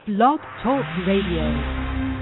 Blog Talk Radio.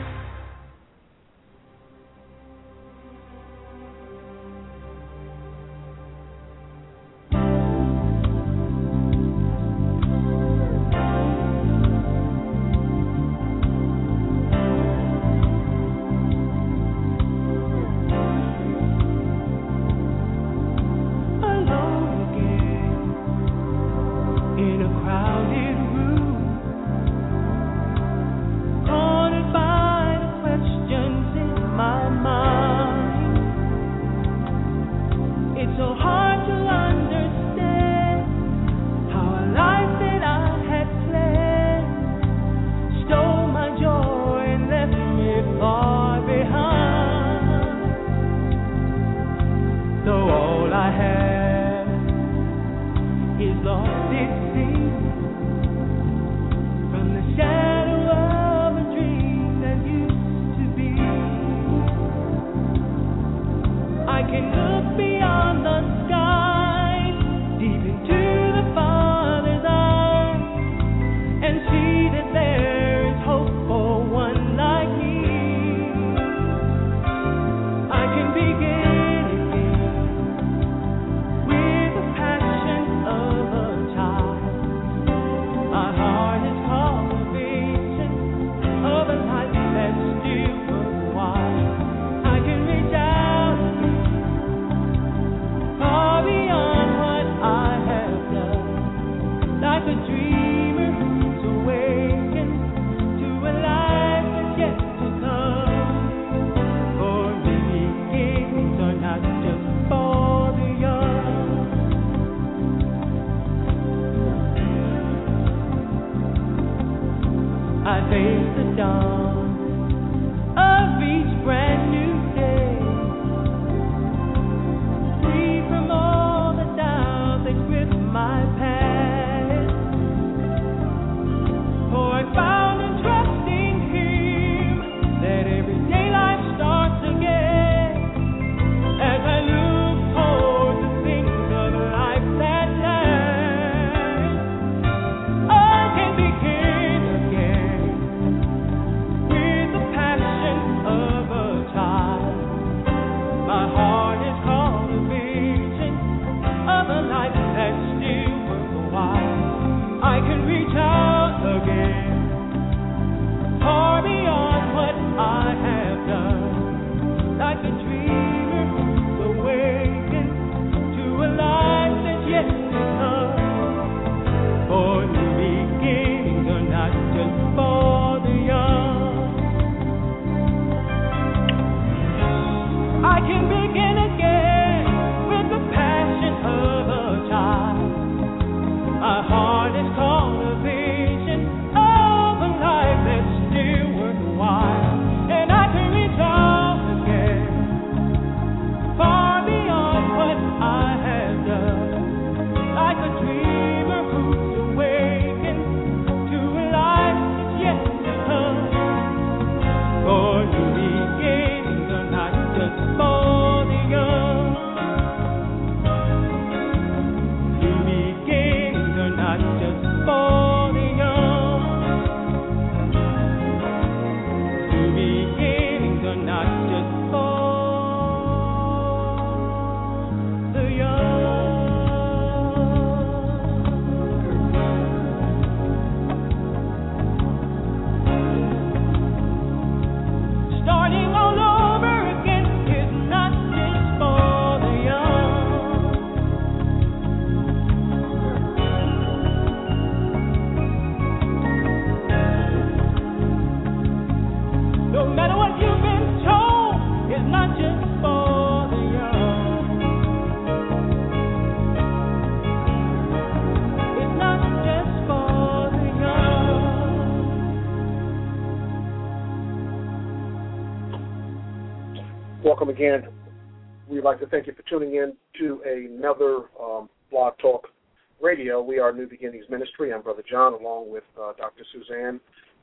Welcome again. We'd like to thank you for tuning in to another Blog Talk Radio. We are New Beginnings Ministry. I'm Brother John, along with Dr. Suzanne.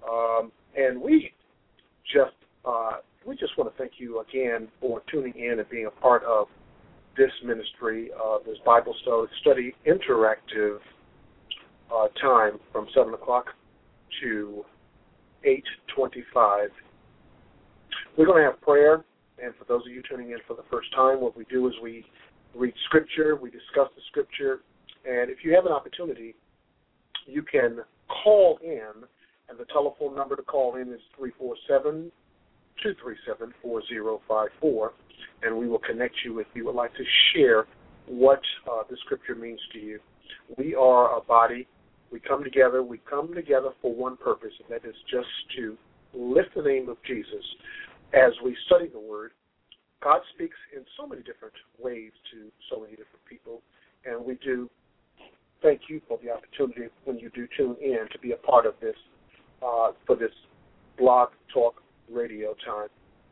And we just want to thank you again for tuning in and being a part of this ministry, this Bible study interactive time from 7 o'clock to 825. We're going to have prayer, and for those of you tuning in for the first time, what we do is we read Scripture, we discuss the Scripture, and if you have an opportunity, you can call in, and the telephone number to call in is 347-237-4054, and we will connect you if you would like to share what the Scripture means to you. We are a body. We come together for one purpose, and that is just to lift the name of Jesus. As we study the Word, God speaks in so many different ways to so many different people, and we do thank you for the opportunity when you do tune in to be a part of this, for this Blog Talk Radio time.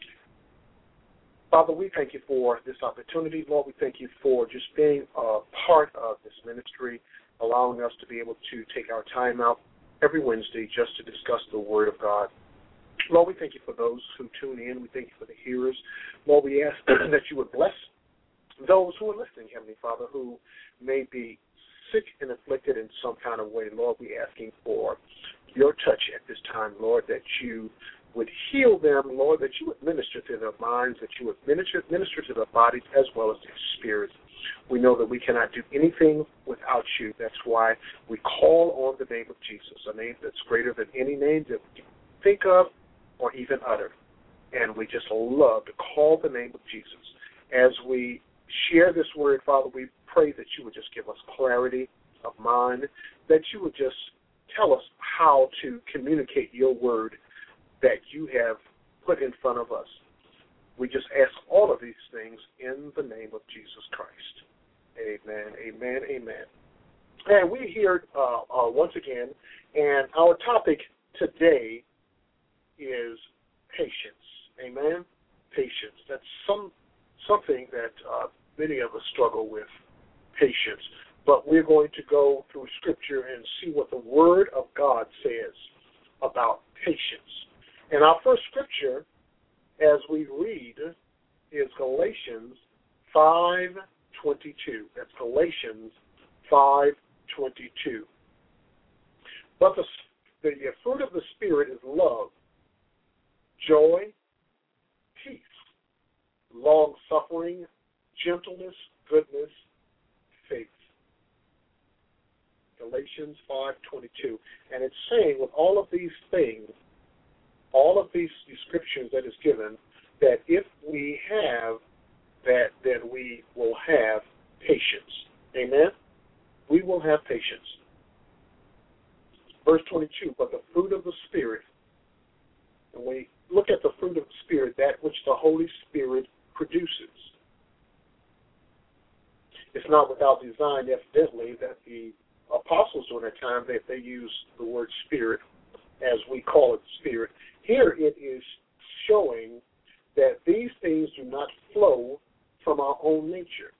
Father, we thank you for this opportunity. Lord, we thank you for just being a part of this ministry, allowing us to be able to take our time out every Wednesday just to discuss the Word of God. Lord, we thank you for those who tune in. We thank you for the hearers. Lord, we ask that you would bless those who are listening, Heavenly Father, who may be sick and afflicted in some kind of way. Lord, we're asking for your touch at this time, Lord, that you would heal them, Lord, that you would minister to their minds, that you would minister to their bodies as well as their spirits. We know that we cannot do anything without you. That's why we call on the name of Jesus, a name that's greater than any name that we can think of or even utter. And we just love to call the name of Jesus. As we share this word, Father, we pray that you would just give us clarity of mind, that you would just tell us how to communicate your word that you have put in front of us. We just ask all of these things in the name of Jesus Christ. Amen, amen, amen. And we're here once again, and our topic today is patience. Amen? Patience. That's something that many of us struggle with, patience. But we're going to go through Scripture and see what the Word of God says about patience. And our first Scripture, as we read, is Galatians 5:22. That's Galatians 5:22. But the fruit of the Spirit is love, joy, peace, long-suffering, gentleness, goodness, faith. Galatians 5:22. And it's saying with all of these things, all of these descriptions that is given, that if we have that, then we will have patience. Amen? We will have patience. Verse 22, but the fruit of the Spirit, and we look at the fruit of the Spirit, that which the Holy Spirit produces. It's not without design, evidently, that the apostles during that time, that they use the word Spirit, as we call it Spirit. Here it is showing that these things do not flow from our own nature.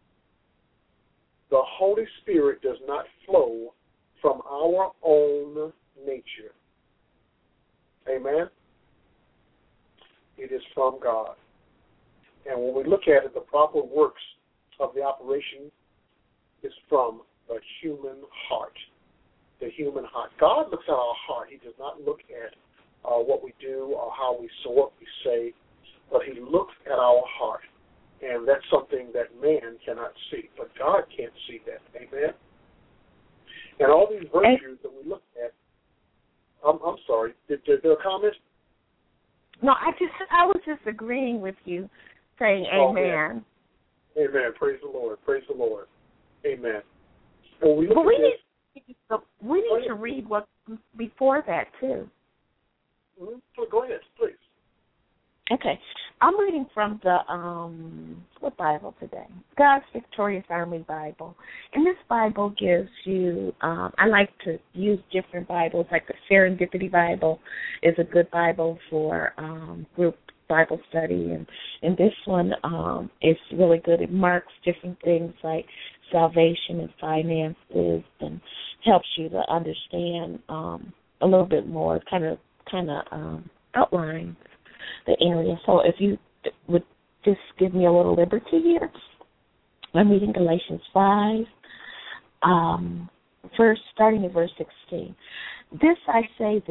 The Holy Spirit does not flow from our own nature. Amen? It is from God. And when we look at it, the proper works of the operation is from the human heart. The human heart. God looks at our heart. He does not look at what we do or how we say what we say, but he looks at our heart. And that's something that man cannot see, but God can't see that. Amen? And all these virtues that we look at, I'm sorry, did there a comment? No, I was just agreeing with you, saying amen. Yeah. Amen. Praise the Lord. Praise the Lord. Amen. Well, we need to read what before that, too. Mm-hmm. Go ahead, please. Okay. I'm reading from the, what Bible today? God's Victorious Army Bible. And this Bible gives you, I like to use different Bibles, like the Serendipity Bible is a good Bible for group Bible study. And this one is really good. It marks different things like salvation and finances and helps you to understand a little bit more, kind of outlines the area. So if you would just give me a little liberty here. I'm reading Galatians 5, starting at verse 16. This I say then,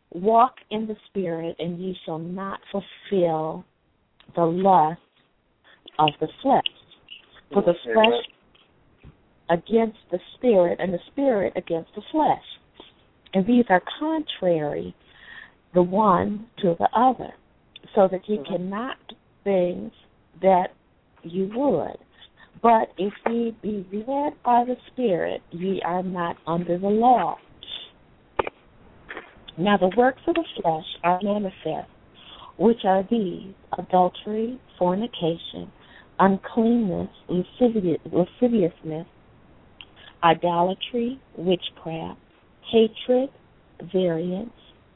walk in the Spirit, and ye shall not fulfill the lust of the flesh. For the flesh against the Spirit, and the Spirit against the flesh. And these are contrary the one to the other, so that ye cannot do things that you would. But if ye be led by the Spirit, ye are not under the law. Now the works of the flesh are manifest, which are these: adultery, fornication, uncleanness, lasciviousness, idolatry, witchcraft, hatred, variance,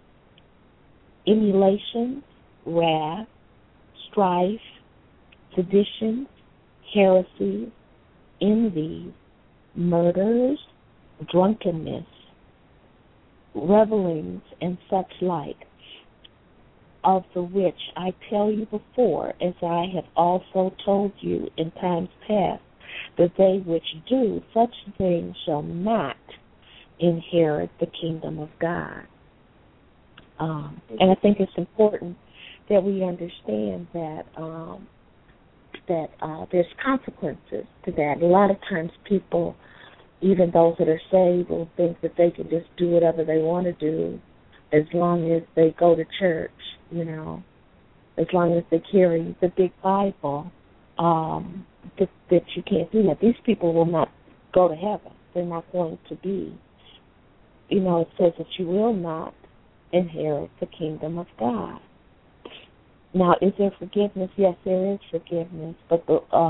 emulations, wrath, strife, seditions, heresies, envies, murders, drunkenness, revelings, and such like, of the which I tell you before, as I have also told you in times past, that they which do such things shall not inherit the kingdom of God. And I think it's important that we understand that there's consequences to that. A lot of times people, even those that are saved, will think that they can just do whatever they want to do as long as they go to church, as long as they carry the big Bible, that you can't do that. These people will not go to heaven. They're not going to be. It says that you will not inherit the kingdom of God. Now, is there forgiveness? Yes, there is forgiveness, but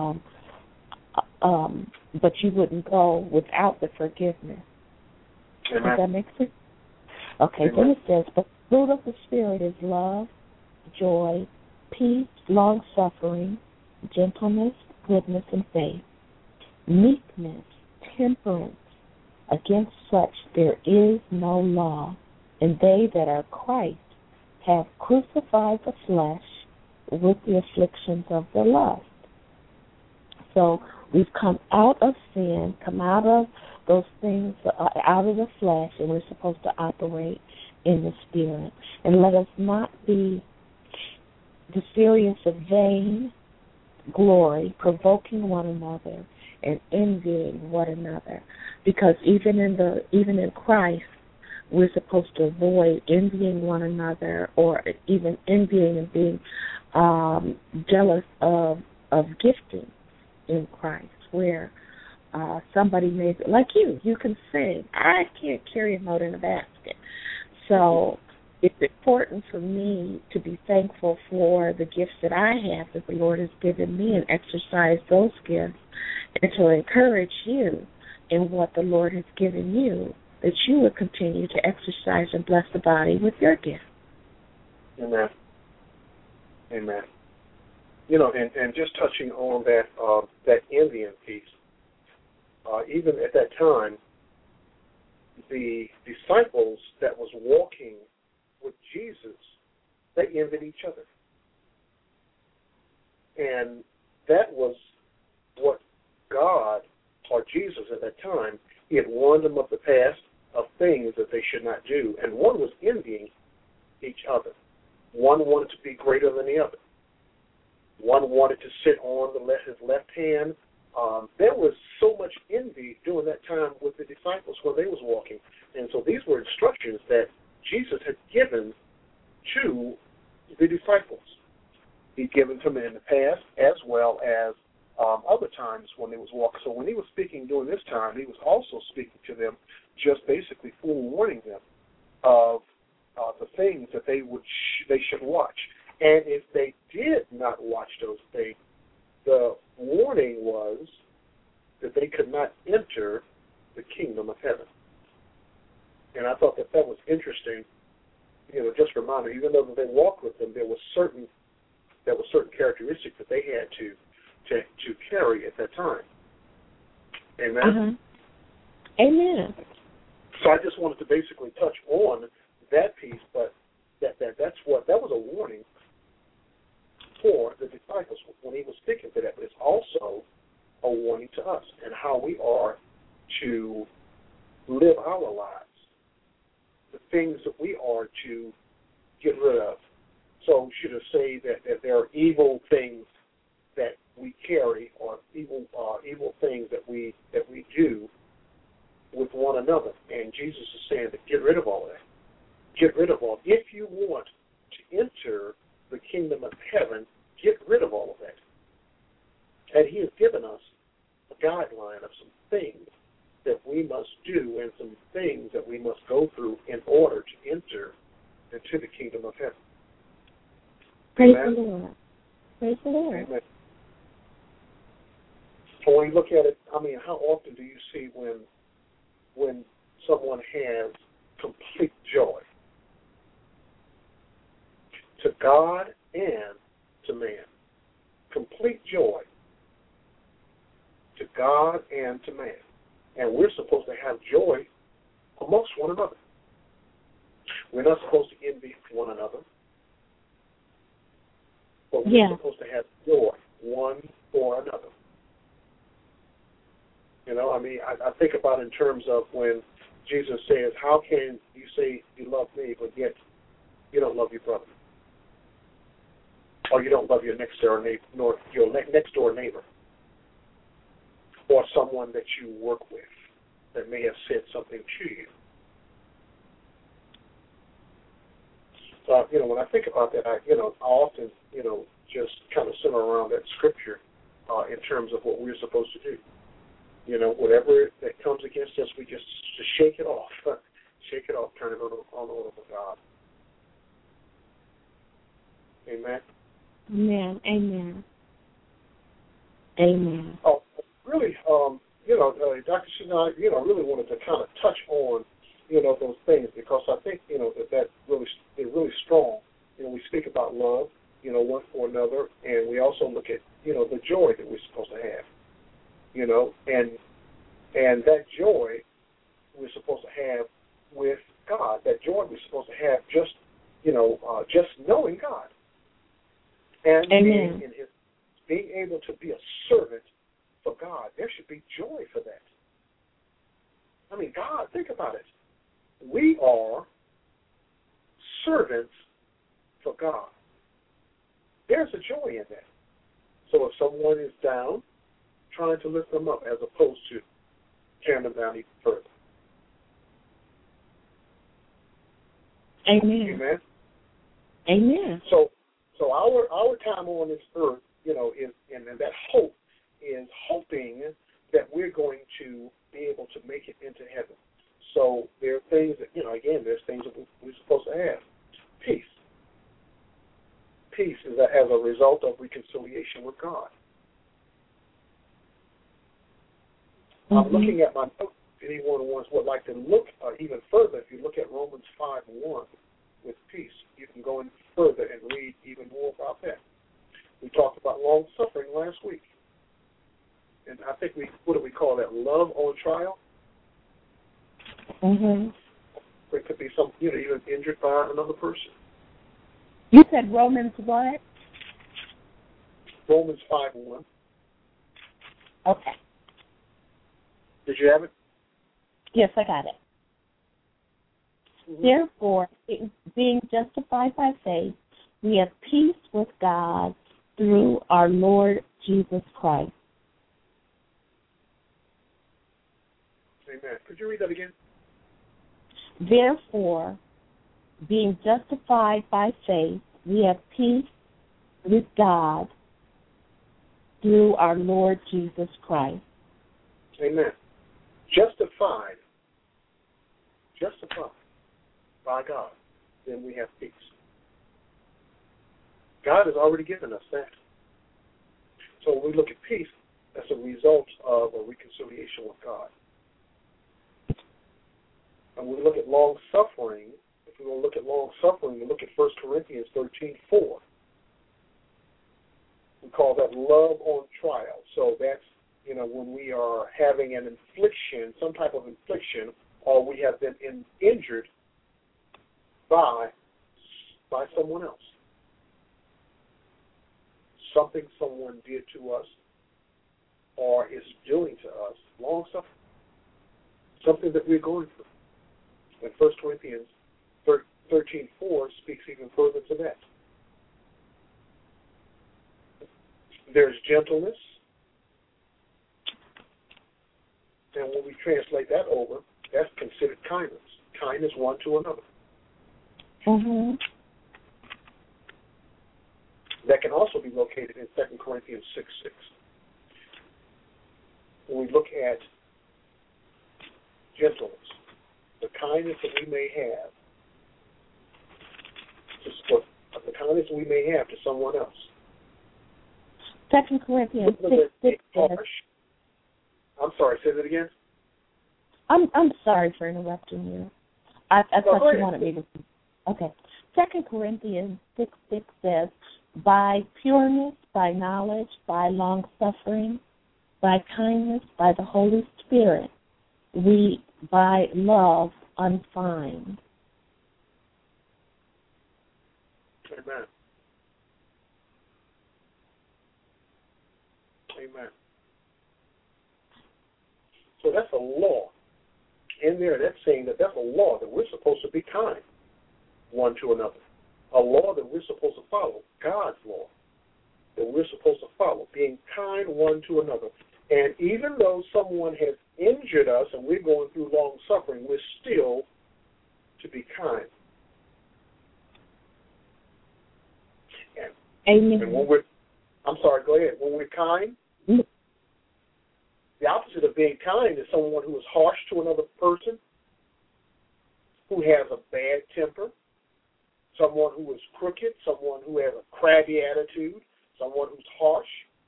you wouldn't go without the forgiveness. Amen. Does that make sense? Okay, Amen. then it says, but the fruit of the Spirit is love, joy, peace, long-suffering, gentleness, goodness, and faith, meekness, temperance. Against such there is no law, and they that are Christ have crucified the flesh with the afflictions of the lust. So we've come out of sin, come out of those things, out of the flesh, and we're supposed to operate in the Spirit. And let us not be desirous of vain glory, provoking one another and envying one another, because even in Christ, we're supposed to avoid envying one another, or even envying and being jealous of gifting in Christ, where somebody may be, like you can sing. I can't carry a note in a basket. So it's important for me to be thankful for the gifts that I have that the Lord has given me and exercise those gifts, and to encourage you in what the Lord has given you, that you would continue to exercise and bless the body with your gift. Amen. Amen. And just touching on that envying piece, even at that time, the disciples that was walking with Jesus, they envied each other. And that was what God, or Jesus at that time, he had warned them of the past, of things that they should not do. And one was envying each other. One wanted to be greater than the other. One wanted to sit on his left hand. There was so much envy during that time with the disciples when they was walking. And so these were instructions that Jesus had given to the disciples. He'd given to them in the past as well as other times when they was walking. So when he was speaking during this time, he was also speaking to them, just basically forewarning them of the things that they should watch. And if they did not watch those things, the warning was that they could not enter the kingdom of heaven. And I thought that was interesting. Just a reminder, even though they walked with them, there were certain characteristics that they had to carry at that time. Amen. Amen. So I just wanted to basically touch on that piece, but that was a warning for the disciples when he was speaking to that, but it's also a warning to us and how we are to live our lives, the things that we are to get rid of. So should I say that there are evil things that we carry, or evil things that we do with one another? And Jesus is saying to get rid of all that. Get rid of all. If you want to enter the kingdom of heaven, get rid of all of that. And he has given us a guideline of some things that we must do and some things that we must go through in order to enter into the kingdom of heaven. Praise Amen? the Lord. Praise the Lord. Amen. So when you look at it, I mean, how often do you see when someone has complete joy to God and to man? Complete joy to God and to man. And we're supposed to have joy amongst one another. We're not supposed to envy one another, but we're supposed to have joy one for another. You know, I mean, I think about in terms of when Jesus says, how can you say you love me, but yet you don't love your brother? Or you don't love your next door neighbor, nor your next door neighbor, or someone that you work with that may have said something to you. So, you know, when I think about that, I often, just kind of center around that scripture in terms of what we're supposed to do. You know, whatever that comes against us, we just shake it off. Shake it off, turn it on over to God. Amen. Amen. Amen. Amen. Oh, really, Dr. Shina, really wanted to kind of touch on, those things, because I think, that really is really strong. We speak about love, one for another, and we also look at, the joy that we're supposed to have, and that joy we're supposed to have with God. That joy we're supposed to have just knowing God. And being able to be a servant for God. There should be joy for that. I mean, God, think about it. We are servants for God. There's a joy in that. So if someone is down, trying to lift them up as opposed to tearing them down even further. Amen. Amen. Amen. So our time on this earth, is and that hope is hoping that we're going to be able to make it into heaven. So there are things that, there's things that we're supposed to have. Peace. Peace is as a result of reconciliation with God. Mm-hmm. I'm looking at my notes. If anyone would like to look even further, if you look at Romans 5:1 with peace, you can go in further and read even more about that. We talked about long suffering last week. And I think what do we call that? Love on trial? Mm-hmm. It could be even injured by another person. You said Romans what? Romans 5:1. Okay. Did you have it? Yes, I got it. Mm-hmm. Therefore, being justified by faith, we have peace with God through our Lord Jesus Christ. Amen. Could you read that again? Therefore, being justified by faith, we have peace with God through our Lord Jesus Christ. Amen. Justified by God, then we have peace. God has already given us that. So when we look at peace, that's a result of a reconciliation with God. And when we look at long suffering, if we want to look at long suffering, we look at 1 Corinthians 13:4. We call that love on trial. So that's, when we are having an infliction, some type of infliction, or we have been injured by someone else. Something someone did to us or is doing to us, long suffering. Something that we're going through. In 1 Corinthians 13:4 speaks even further to that. There's gentleness. And when we translate that over, that's considered kindness. Kindness one to another. Mm-hmm. That can also be located in 2 Corinthians 6:6. When we look at gentleness, the kindness that we may have, the kindness we may have to someone else. 2 Corinthians 6:6 says, I'm sorry, say that again? I'm sorry for interrupting you. I thought you wanted me to. Okay. 2 Corinthians 6:6 says, by pureness, by knowledge, by long-suffering, by kindness, by the Holy Spirit, we, by love, unfind. Amen. Amen. So that's a law. In there, that's saying that that's a law that we're supposed to be kind one to another. A law that we're supposed to follow, God's law, that we're supposed to follow, being kind one to another. And even though someone has injured us and we're going through long suffering, we're still to be kind. Amen. And when I'm sorry, go ahead. When we're kind, the opposite of being kind is someone who is harsh to another person, who has a bad temper, someone who is crooked, someone who has a crabby attitude, someone who's harsh.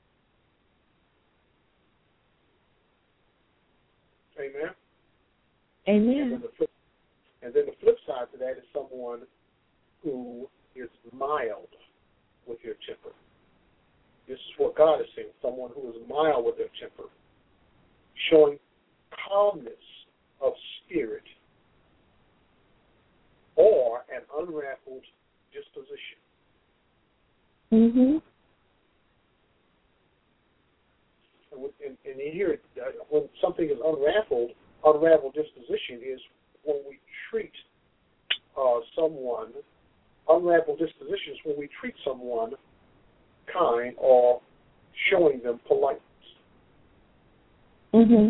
Amen? Amen. And then the flip side to that is someone who is mild with their temper. This is what God is saying, someone who is mild with their temper, showing calmness of spirit or an unruffled disposition. Mm-hmm. And you hear it, when something is unraveled disposition is when we treat someone, unraveled disposition is when we treat someone kind or showing them politeness. Mm-hmm.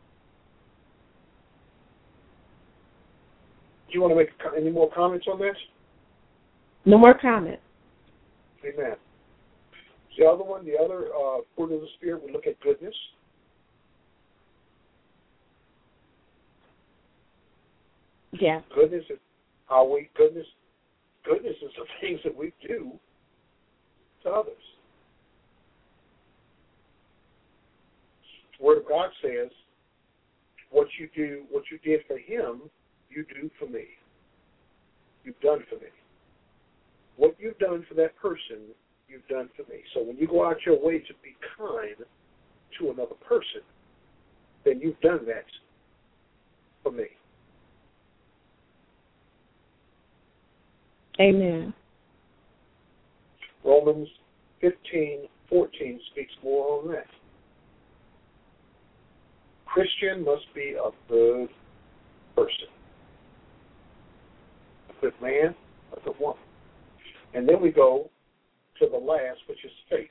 Do you want to make any more comments on this? No more comments. Amen. The other one, the other fruit of the Spirit, we look at goodness. Yeah. Goodness is how we goodness is the things that we do to others. The Word of God says, what you did for him, you do for me. You've done for me. What you've done for that person, you've done for me. So when you go out your way to be kind to another person, then you've done that for me. Amen. Romans 15:14 speaks more on that. Christian must be a good person. A good man, a good woman. And then we go to the last, which is faith.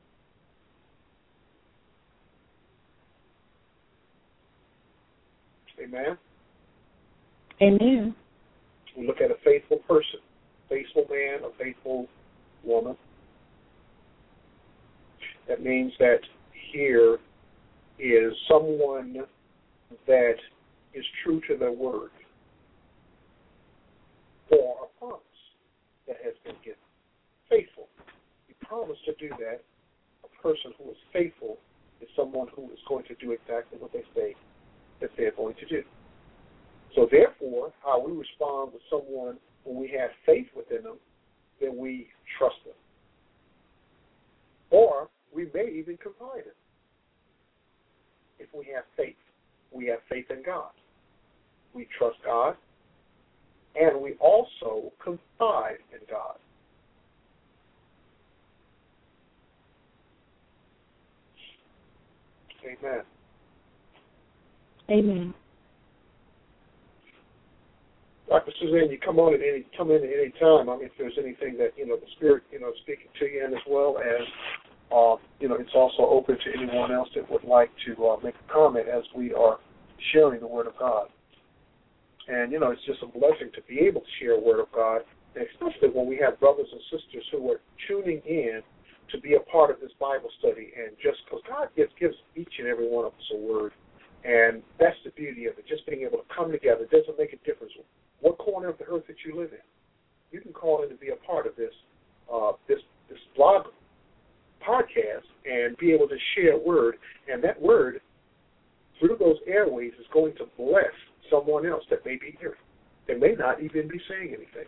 Amen? Amen. We look at a faithful person, faithful man, a faithful woman. That means that here is someone that is true to their word or a promise that has been given. Faithful. You promise to do that. A person who is faithful is someone who is going to do exactly what they say that they're going to do. So therefore, how we respond with someone when we have faith within them, then we trust them. Or we may even confide in them. If we have faith, we have faith in God. We trust God, and we also confide in God. Amen. Amen. I Dr. Suzanne, you come in at any time. I mean, if there's anything that the Spirit speaking to you, and as well as it's also open to anyone else that would like to make a comment as we are sharing the Word of God. And it's just a blessing to be able to share the Word of God, and especially when we have brothers and sisters who are tuning in to be a part of this Bible study. And just because God gives each and every one of us a word, and that's the beauty of it. Just being able to come together doesn't make a difference what corner of the earth that you live in. You can call in to be a part of this this blog podcast and be able to share a word, and that word through those airways is going to bless someone else that may be hearing. They may not even be saying anything.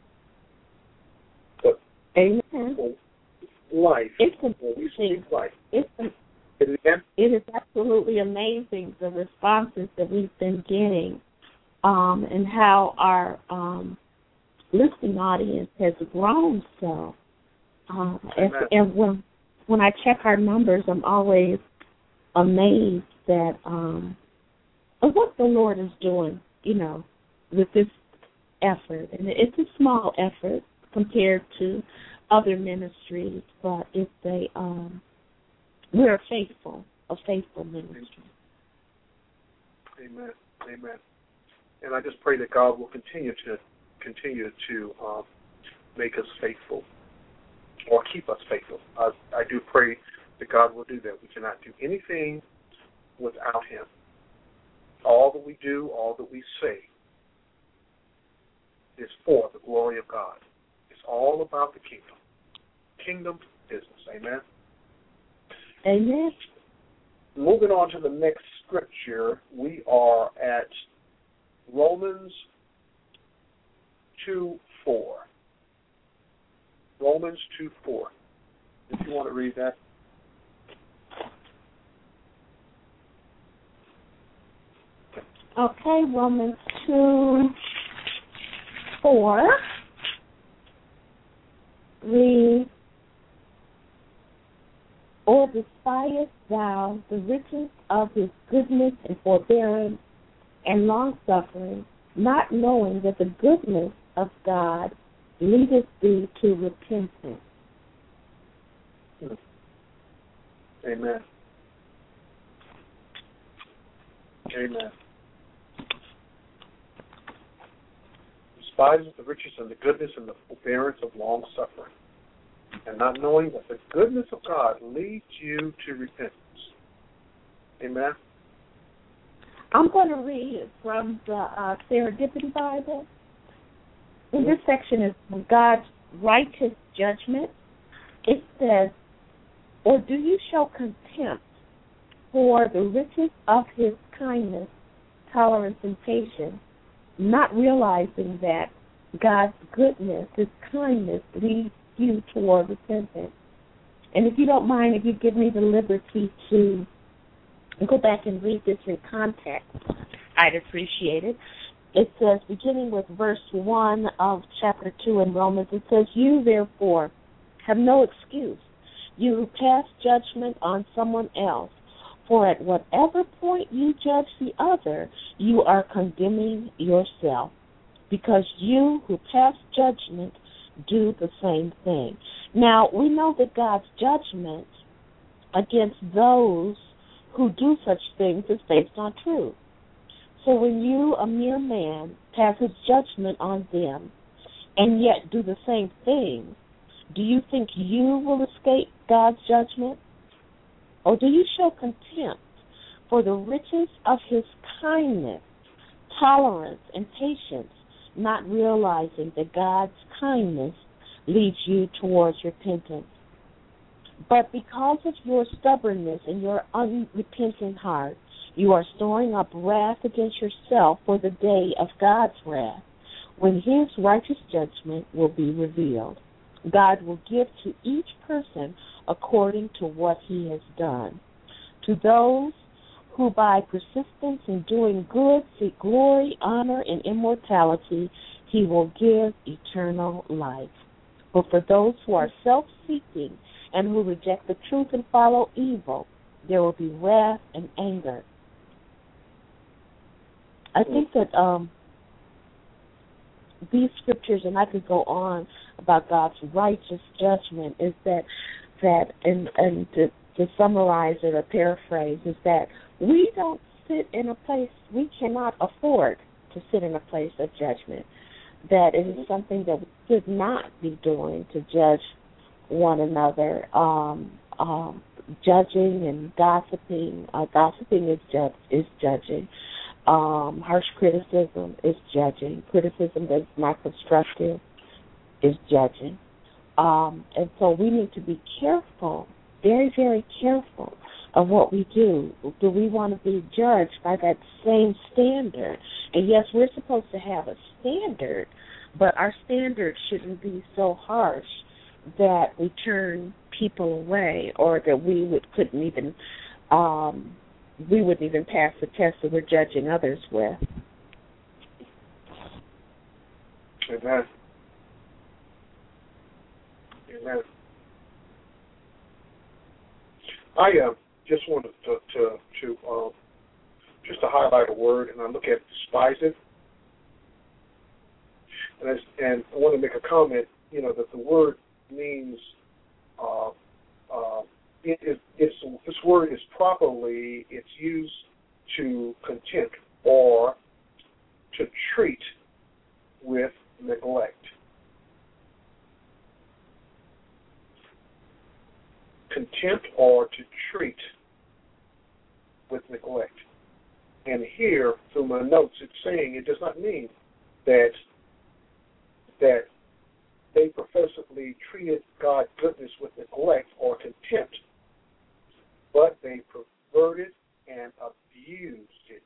But Amen. Life, when we speak life. It is absolutely amazing the responses that we've been getting, and how our listening audience has grown so. And when I check our numbers, I'm always amazed that of what the Lord is doing, with this effort. And it's a small effort compared to other ministries, but it's we're a faithful ministry. Amen. Amen. And I just pray that God will continue to make us faithful, or keep us faithful. I do pray that God will do that. We cannot do anything without Him. All that we do, all that we say, is for the glory of God. It's all about the kingdom. Kingdom business. Amen. Amen. Moving on to the next scripture, we are at Romans 2:4. Romans 2:4. If you want to read that. Okay, Romans 2:4 reads, "Or despisest thou the riches of his goodness and forbearance and long-suffering, not knowing that the goodness of God leadeth thee to repentance?" Amen. Amen. Despises the riches and the goodness and the forbearance of long-suffering, and not knowing that the goodness of God leads you to repentance. Amen. I'm going to read from the Serendipity Bible. In this section is God's righteous judgment. It says, "Or do you show contempt for the riches of his kindness, tolerance, and patience, not realizing that God's goodness, his kindness, leads you toward repentance?" And if you don't mind, if you give me the liberty to go back and read this in context, I'd appreciate it. It says, beginning with verse 1 of chapter 2 in Romans, it says, "You, therefore, have no excuse. You who pass judgment on someone else, for at whatever point you judge the other, you are condemning yourself, because you who pass judgment do the same thing." Now, we know that God's judgment against those who do such things is based on truth. So when you, a mere man, passes judgment on them and yet do the same thing, do you think you will escape God's judgment? Or do you show contempt for the riches of his kindness, tolerance, and patience, not realizing that God's kindness leads you towards repentance? But because of your stubbornness and your unrepentant heart, you are storing up wrath against yourself for the day of God's wrath, when his righteous judgment will be revealed. God will give to each person according to what he has done. To those who by persistence in doing good seek glory, honor, and immortality, he will give eternal life. But for those who are self-seeking and who reject the truth and follow evil, there will be wrath and anger. I think that these scriptures, and I could go on about God's righteous judgment, is that and to summarize it or paraphrase, is that we don't sit in a place, we cannot afford to sit in a place of judgment. That it is something that we should not be doing, to judge one another. Judging and gossiping. Gossiping is judging. Harsh criticism is judging. Criticism that's not constructive is judging. And so we need to be careful, very, very careful of what we do. Do we want to be judged by that same standard? And yes, we're supposed to have a standard, but our standard shouldn't be so harsh that we turn people away, or that we wouldn't even pass the test that we're judging others with. Amen. Amen. I just wanted to highlight a word, and I look at despise it, and I want to make a comment. That the word means this word is properly, it's used to contempt or to treat with neglect. Contempt or to treat with neglect. And here, through my notes, it's saying it does not mean that they professedly treated God's goodness with neglect or contempt, but they perverted and abused it.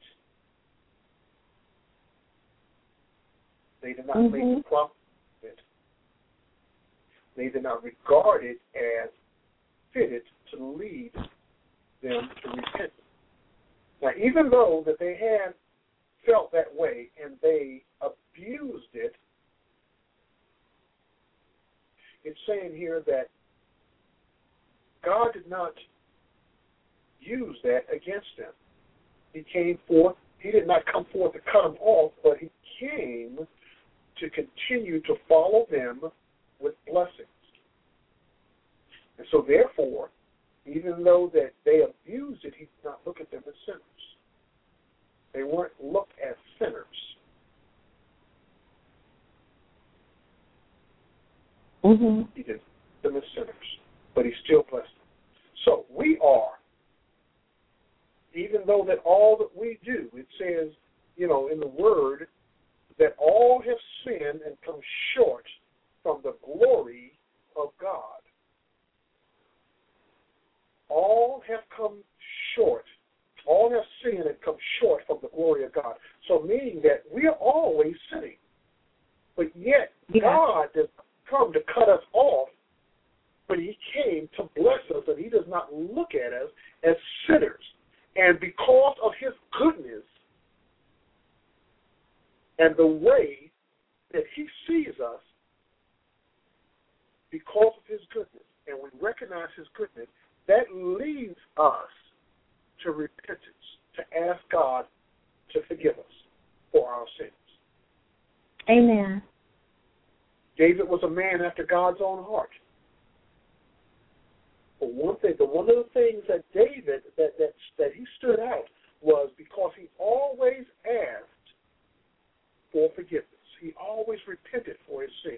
They did not make the profit of it. They did not regard it as fitted to lead them to repentance. Now, even though that they had felt that way and they abused it, it's saying here that God did not use that against them. He came forth. He did not come forth to cut them off, but he came to continue to follow them with blessings. And so, therefore, even though that they abused it, he did not look at them as sinners. They weren't looked as sinners. He did them as sinners, but he still blessed them. So we are, even though that all that we do, it says, in the Word, that all have sinned and come short from the glory of God. All have come short. All have sinned and come short from the glory of God. So meaning that we are always sinning. But yet God does not come to cut us off, but he came to bless us, and he does not look at us as sinners. And because of his goodness and the way that he sees us, because of his goodness, and we recognize his goodness, that leads us to repentance, to ask God to forgive us for our sins. Amen. David was a man after God's own heart. But one of the things that David, that he stood out was because he always asked for forgiveness. He always repented for his sins.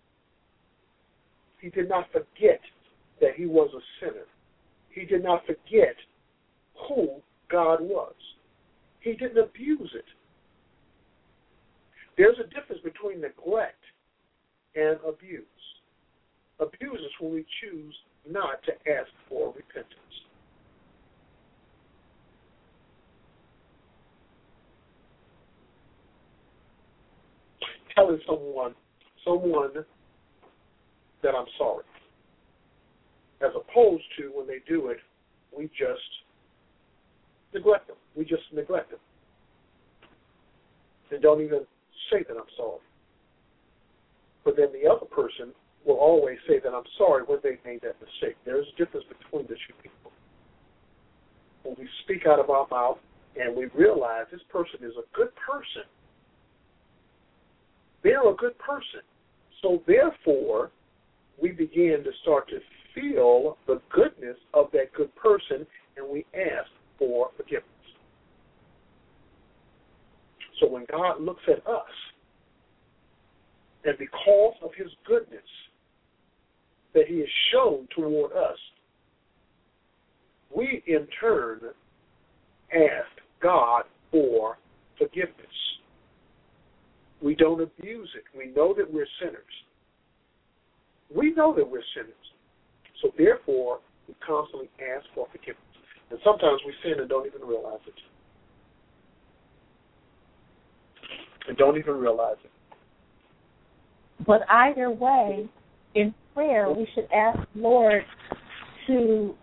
He did not forget that he was a sinner. He did not forget who God was. He didn't abuse it. There's a difference between neglect and abuse. Abuse is when we choose not to ask for repentance. Telling someone that I'm sorry, as opposed to when they do it, we just neglect them. We just neglect them. They don't even say that I'm sorry. But then the other person will always say that I'm sorry when they made that mistake. There's a difference between the two people. When we speak out of our mouth and we realize this person is a good person, they're a good person. So therefore, we begin to start to feel the goodness of that good person, and we ask for forgiveness. So when God looks at us, and because of his goodness that he has shown toward us, we in turn ask God for forgiveness. We don't abuse it. We know that we're sinners. We know that we're sinners. So therefore, we constantly ask for forgiveness. And sometimes we sin and don't even realize it. And don't even realize it. But either way, in prayer, we should ask Lord to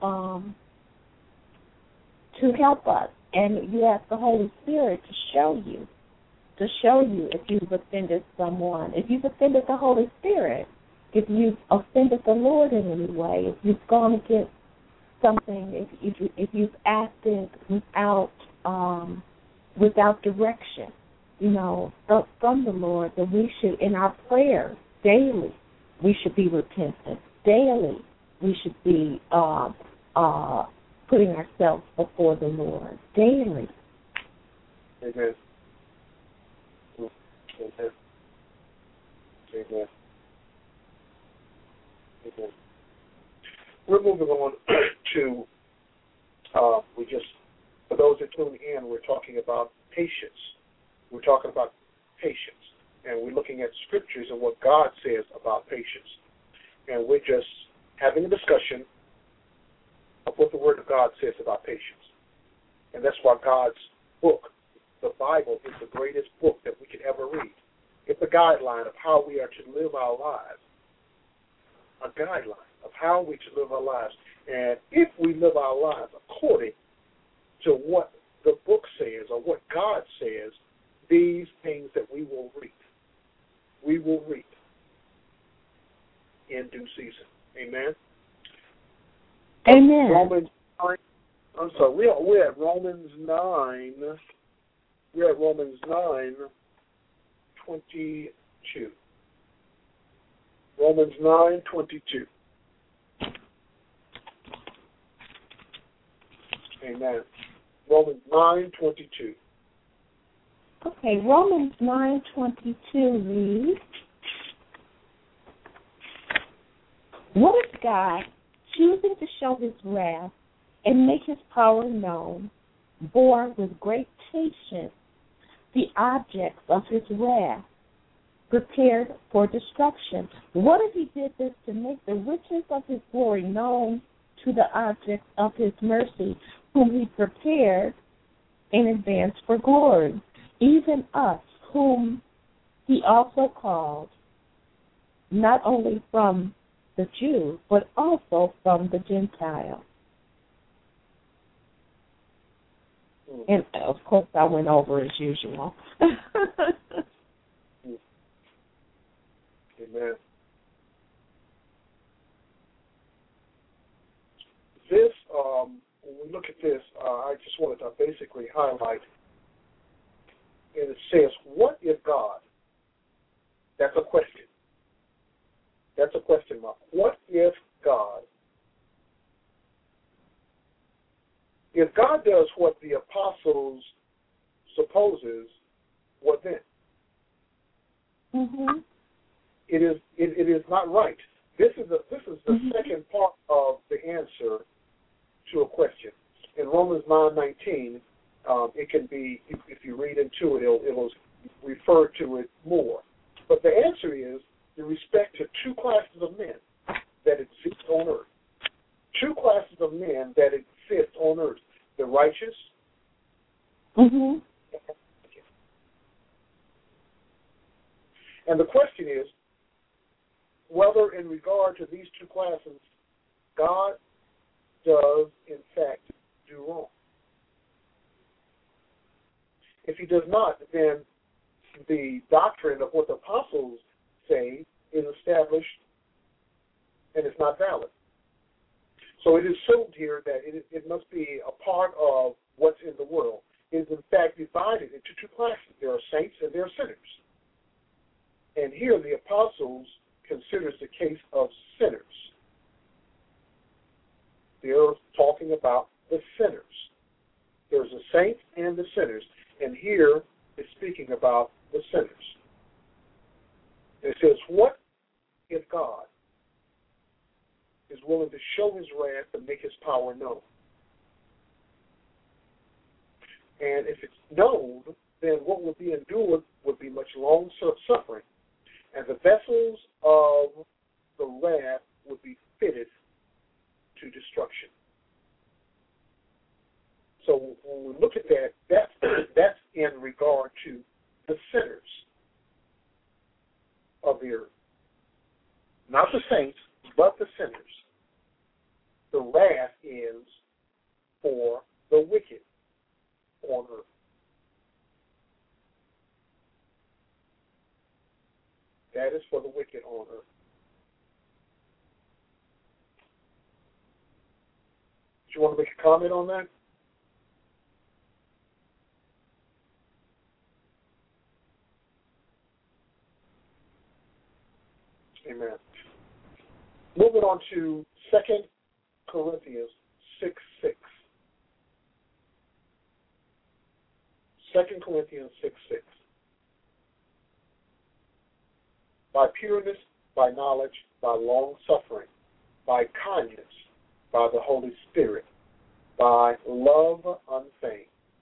help us. And you ask the Holy Spirit to show you if you've offended someone, if you've offended the Holy Spirit, if you've offended the Lord in any way, if you've gone against something, if you've acted without direction, from the Lord, that we should, in our prayers daily, we should be repentant. Daily, we should be putting ourselves before the Lord. Daily. Amen. Amen. Amen. Amen. We're moving on to, for those that tune in, we're talking about patience. We're talking about patience. And we're looking at scriptures and what God says about patience. And we're just having a discussion of what the Word of God says about patience. And that's why God's book, the Bible, is the greatest book that we could ever read. It's a guideline of how we are to live our lives. A guideline of how we should live our lives. And if we live our lives according to what the book says or what God says, these things that we will reap in due season. Amen? Amen. Romans 9. I'm sorry, we're at Romans 9. We're at Romans 9:22. Romans 9:22. Amen. Romans 9:22. Okay, Romans 9:22 reads, "What if God, choosing to show his wrath and make his power known, bore with great patience the objects of his wrath, prepared for destruction? What if he did this to make the riches of his glory known to the objects of his mercy, whom he prepared in advance for glory? Even us, whom he also called, not only from the Jews, but also from the Gentiles." And, of course, I went over as usual. Amen. This, when we look at this, I just wanted to basically highlight, and it says, what if God? That's a question. That's a question mark. What if God? If God does what the apostles supposes, what then? Mm-hmm. It is not right. This is the second part of the answer to a question. In Romans 9:19, it can be, if you read into it, it'll refer to it more. But the answer is in respect to two classes of men that exist on earth. Two classes of men that exist on earth: the righteous. Mm-hmm. And the question is whether, in regard to these two classes, God does in fact do wrong. If he does not, then the doctrine of what the apostles say is established and it's not valid. So it is assumed here that it must be a part of what's in the world. It is in fact divided into two classes. There are saints and there are sinners. And here the apostles considers the case of sinners. They're talking about the sinners. There's the saints and the sinners. And here it's speaking about the sinners. It says, what if God is willing to show his wrath and make his power known? And if it's known, then what would be endured would be much long suffering. And the vessels of the wrath would be fitted to destruction. So when we look at that, that's in regard to the sinners of the earth. Not the saints, but the sinners. The wrath is for the wicked on earth. That is for the wicked on earth. Do you want to make a comment on that? Amen. Moving on to 2 Corinthians 6:6. 2 Corinthians 6:6. By pureness, by knowledge, by long suffering, by kindness, by the Holy Spirit, by love unfeigned.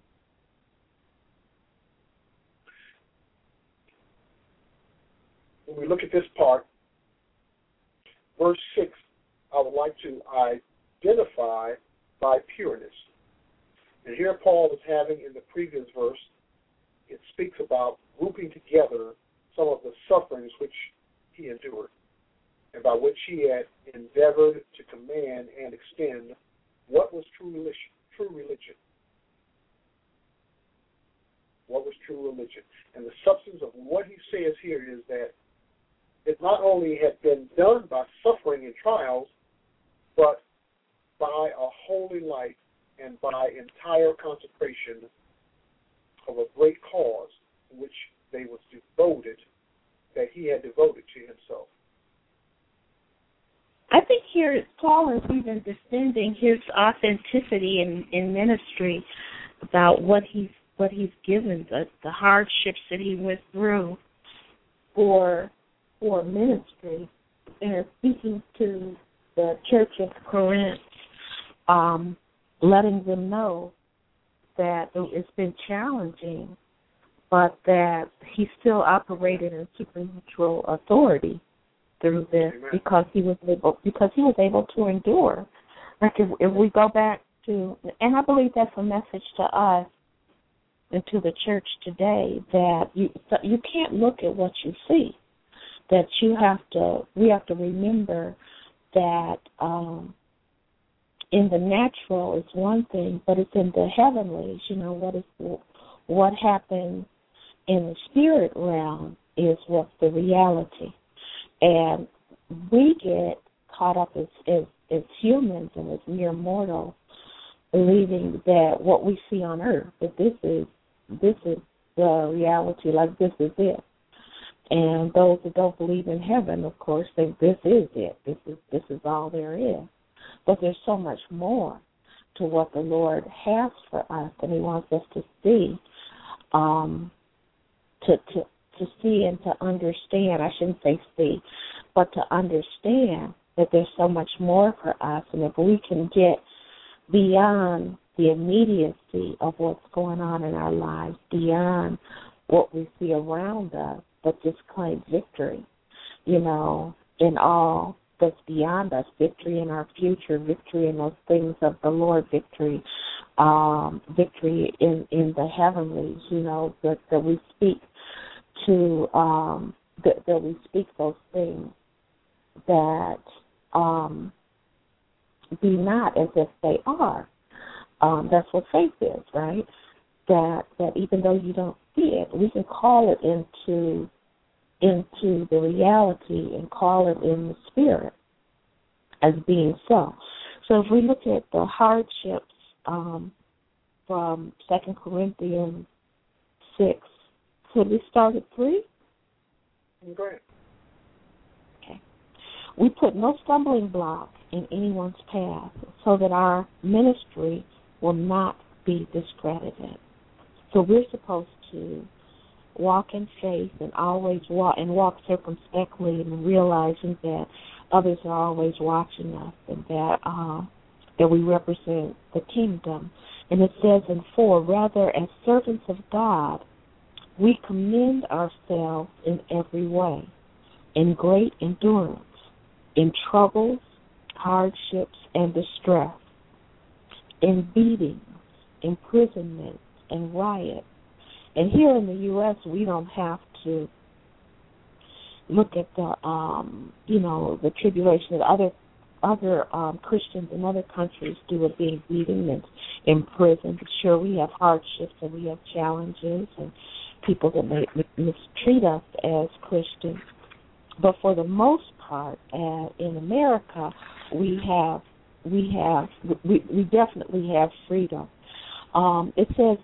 When we look at this part, verse 6, I would like to identify by pureness. And here Paul is having in the previous verse, it speaks about grouping together some of the sufferings which he endured and by which he had endeavored to command and extend what was true religion. What was true religion? And the substance of what he says here is that it not only had been done by suffering and trials, but by a holy life and by entire consecration of a great cause in which they was devoted, that he had devoted to himself. I think here Paul is even defending his authenticity in ministry about what he's given, the hardships that he went through for ministry, and speaking to the church of Corinth, letting them know that it's been challenging, but that he still operated in supernatural authority through this. Amen. because he was able to endure. Like if we go back to, and I believe that's a message to us and to the church today, that you can't look at what you see. That we have to remember that in the natural is one thing, but it's in the heavenlies. What happens in the spirit realm is what's the reality, and we get caught up as humans and as mere mortals, believing that what we see on earth, that this is the reality, like this is it. And those that don't believe in heaven, of course, think this is it. This is all there is. But there's so much more to what the Lord has for us, and He wants us to see, to see and to understand. I shouldn't say see, but to understand that there's so much more for us, and if we can get beyond the immediacy of what's going on in our lives, beyond what we see around us, but just claim victory, in all that's beyond us, victory in our future, victory in those things of the Lord, victory in the heavenlies, that we speak to, that we speak those things that be not as if they are. That's what faith is, right? That even though you don't see it, we can call it into the reality and call it in the spirit as being so. So if we look at the hardships from 2 Corinthians 6, could we start at 3? Go ahead. Okay. We put no stumbling block in anyone's path so that our ministry will not be discredited. So we're supposed to walk in faith and always walk circumspectly and realizing that others are always watching us and that we represent the kingdom. And it says in 4, rather as servants of God, we commend ourselves in every way, in great endurance, in troubles, hardships, and distress, in beatings, imprisonment, and riots. And here in the U.S., we don't have to look at the tribulation that other Christians in other countries do of being beaten and imprisoned. Sure, we have hardships and we have challenges and people that may mistreat us as Christians. But for the most part, in America, we definitely have freedom. It says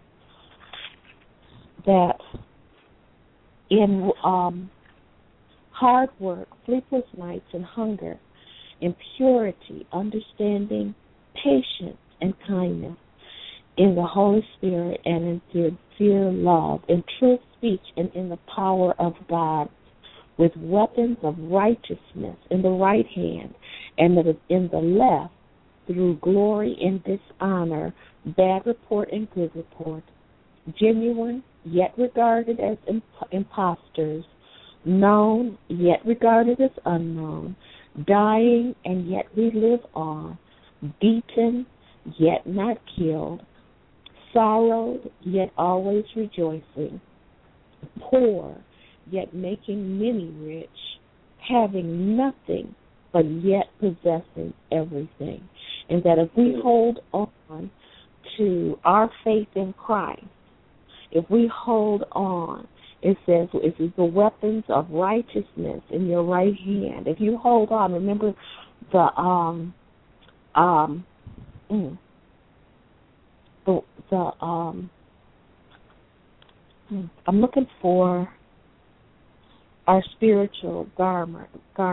that in hard work, sleepless nights, and hunger, impurity, understanding, patience, and kindness, in the Holy Spirit and in sincere love, in true speech and in the power of God, with weapons of righteousness in the right hand and in the left, through glory and dishonor, bad report and good report, genuine yet regarded as impostors, known yet regarded as unknown, dying and yet we live on, beaten yet not killed, sorrowed yet always rejoicing, poor yet making many rich, having nothing but yet possessing everything. And that if we hold on to our faith in Christ, if we hold on, it says, it is the weapons of righteousness in your right hand. If you hold on, remember I'm looking for our spiritual garment.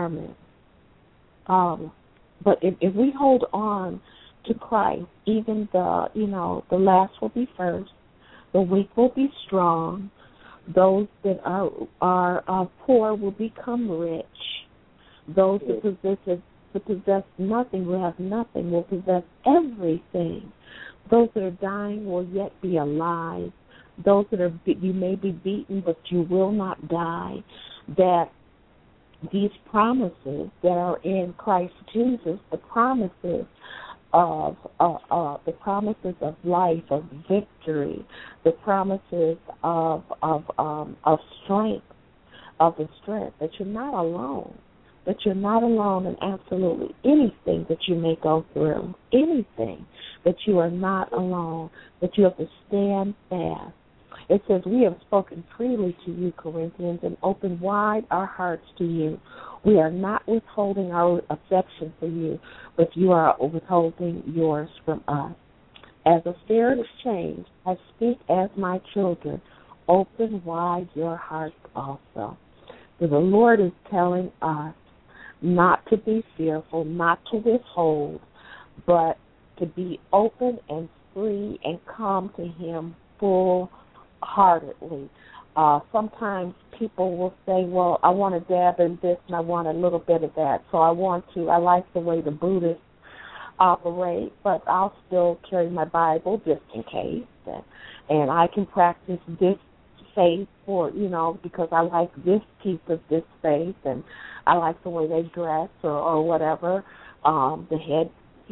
But if we hold on to Christ, even the last will be first, the weak will be strong, those that are poor will become rich, those that possess nothing will have nothing, will possess everything. Those that are dying will yet be alive. Those that you may be beaten, but you will not die. That these promises that are in Christ Jesus, the promises of life, of victory, the promises of strength, of the strength, that you're not alone. That you're not alone in absolutely anything that you may go through, anything, that you are not alone, that you have to stand fast. It says, we have spoken freely to you, Corinthians, and opened wide our hearts to you. We are not withholding our affection for you, but you are withholding yours from us. As a fair exchange, I speak as my children. Open wide your hearts also. So the Lord is telling us not to be fearful, not to withhold, but to be open and free and come to Him full-heartedly. Sometimes people will say, well, I want to dab in this and I want a little bit of that, so I like the way the Buddhists operate, but I'll still carry my Bible just in case, and I can practice this faith because I like this piece of this faith, and I like the way they dress or whatever, the head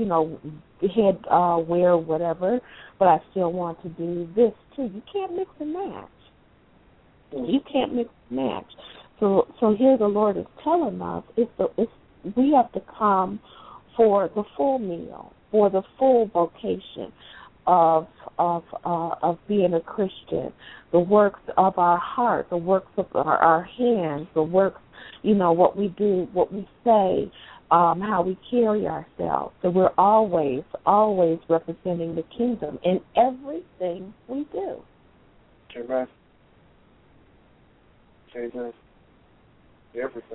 wear whatever, but I still want to do this too. You can't mix and match. You can't mix and match. So here the Lord is telling us we have to come for the full meal, for the full vocation of being a Christian, the works of our heart, the works of our hands, the works, what we do, what we say, how we carry ourselves. So we're always representing the kingdom in everything we do. Amen. Amen. Everything.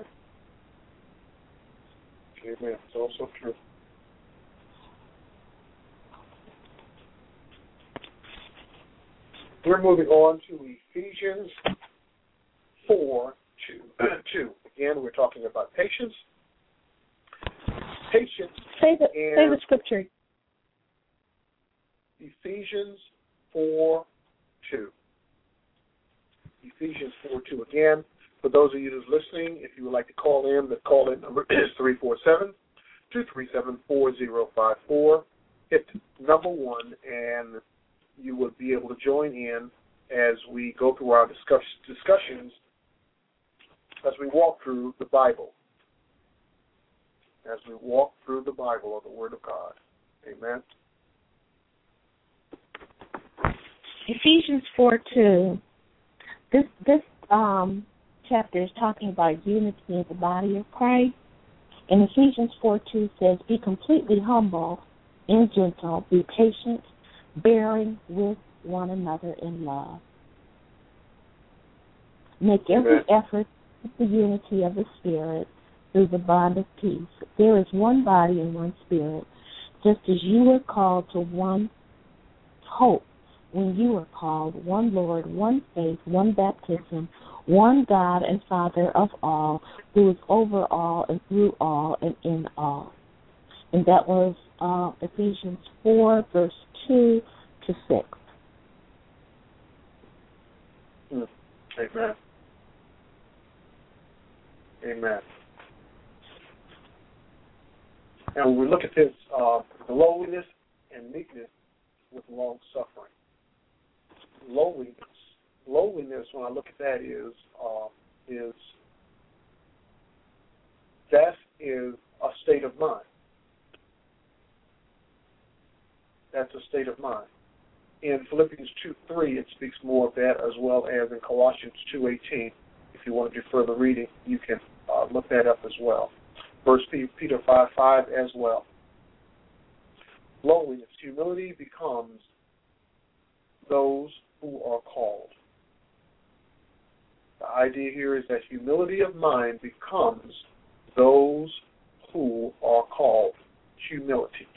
Amen. It's also true. We're moving on to Ephesians 4:2. Again, we're talking about patience. Patience. Say the scripture. Ephesians 4:2. Ephesians 4:2. Again, for those of you who's listening, if you would like to call in, the call-in number is 347-237-4054. Hit number 1, and you will be able to join in as we go through our discussions as we walk through the Bible. As we walk through the Bible or the Word of God. Amen. Ephesians 4:2. This chapter is talking about unity in the body of Christ. And Ephesians 4:2 says, "Be completely humble and gentle, be patient, bearing with one another in love. Make every effort with the unity of the Spirit through the bond of peace. There is one body and one Spirit, just as you were called to one hope when you were called, one Lord, one faith, one baptism, one God and Father of all, who is over all and through all and in all." And that was Ephesians 4, verse 2 to 6. Amen. Amen. And when we look at this, lowliness and meekness with long suffering. Lowliness, when I look at that, is that is a state of mind. That's a state of mind. In Philippians 2:3, it speaks more of that, as well as in Colossians 2:18. If you want to do further reading, you can look that up as well. 1 Peter 5:5 as well. Lowliness, humility becomes those who are called. The idea here is that humility of mind becomes those who are called. Humility.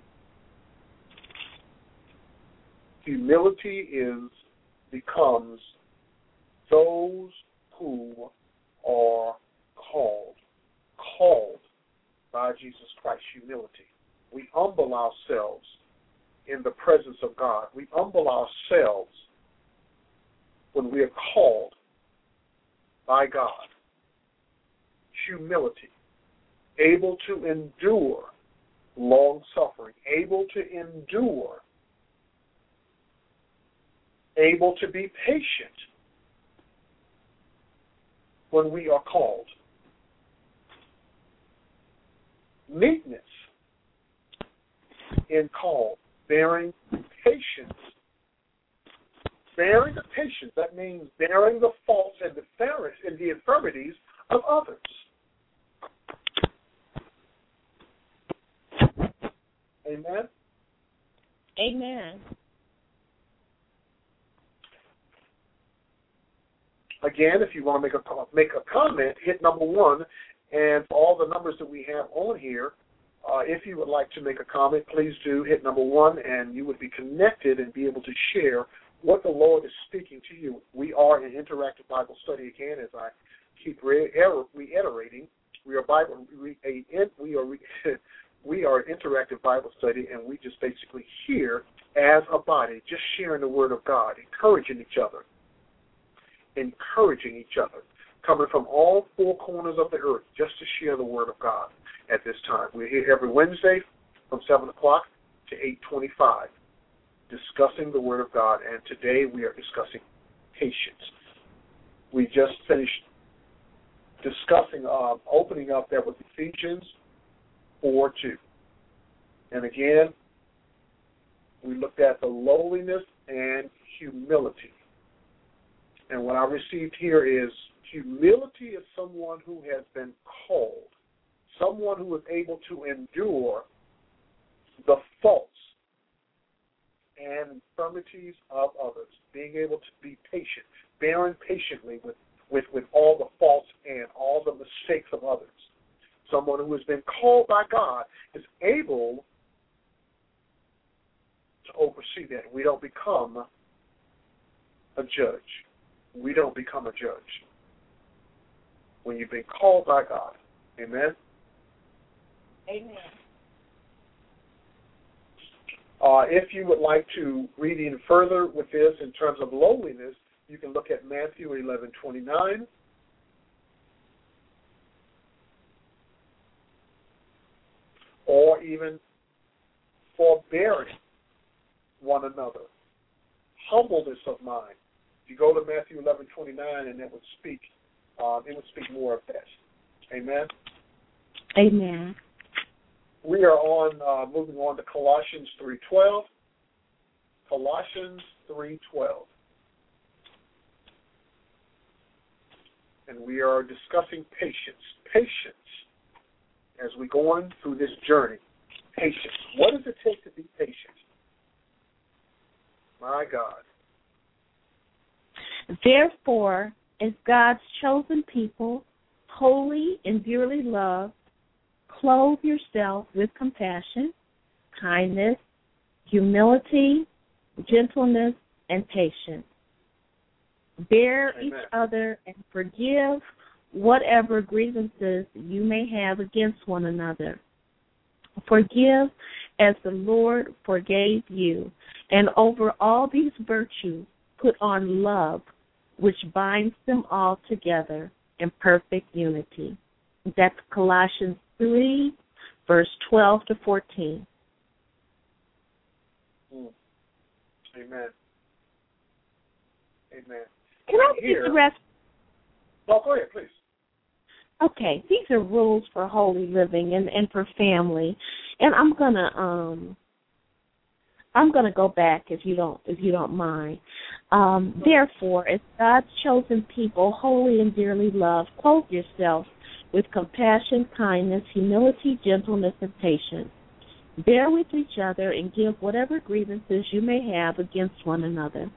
Humility becomes those who are called. Called by Jesus Christ. Humility. We humble ourselves in the presence of God. We humble ourselves when we are called by God. Humility. Able to endure long suffering. Able to endure. Able to be patient when we are called. Meekness in call. Bearing patience. Bearing the patience, that means bearing the faults and the infirmities of others. Amen? Amen. Again, if you want to make a comment, hit number 1. And for all the numbers that we have on here, if you would like to make a comment, please do hit number 1, and you would be connected and be able to share what the Lord is speaking to you. We are an interactive Bible study. Again, as I keep reiterating, we are an interactive Bible study, and we just basically here as a body, just sharing the Word of God, encouraging each other, coming from all 4 corners of the earth, just to share the Word of God at this time. We're here every Wednesday from 7 o'clock to 8:25, discussing the Word of God, and today we are discussing patience. We just finished discussing, opening up that with Ephesians 4:2. And again, we looked at the lowliness and humility. And what I received here is humility is someone who has been called, someone who is able to endure the faults and infirmities of others, being able to be patient, bearing patiently with with all the faults and all the mistakes of others. Someone who has been called by God is able to oversee that. We don't become a judge. We don't become a judge when you've been called by God. Amen? Amen. If you would like to read in further with this in terms of lowliness, you can look at Matthew 11:29. Or even forbearing one another, humbleness of mind. If you go to Matthew 11:29, and it would speak more of that. Amen. Amen. We are moving on to Colossians 3:12. Colossians 3:12. And we are discussing patience. Patience. As we go on through this journey. Patience. What does it take to be patient? My God. Therefore, as God's chosen people, holy and dearly loved, clothe yourself with compassion, kindness, humility, gentleness, and patience. Bear Amen. each other and forgive whatever grievances you may have against one another. Forgive as the Lord forgave you, and over all these virtues put on love, which binds them all together in perfect unity. That's Colossians 3, verse 12 to 14. Amen. Amen. Can I read the rest? Oh, go ahead, please. Okay, these are rules for holy living and for family, and I'm gonna go back if you don't mind. Therefore, as God's chosen people, holy and dearly loved, clothe yourself with compassion, kindness, humility, gentleness, and patience. Bear with each other and give whatever grievances you may have against one another.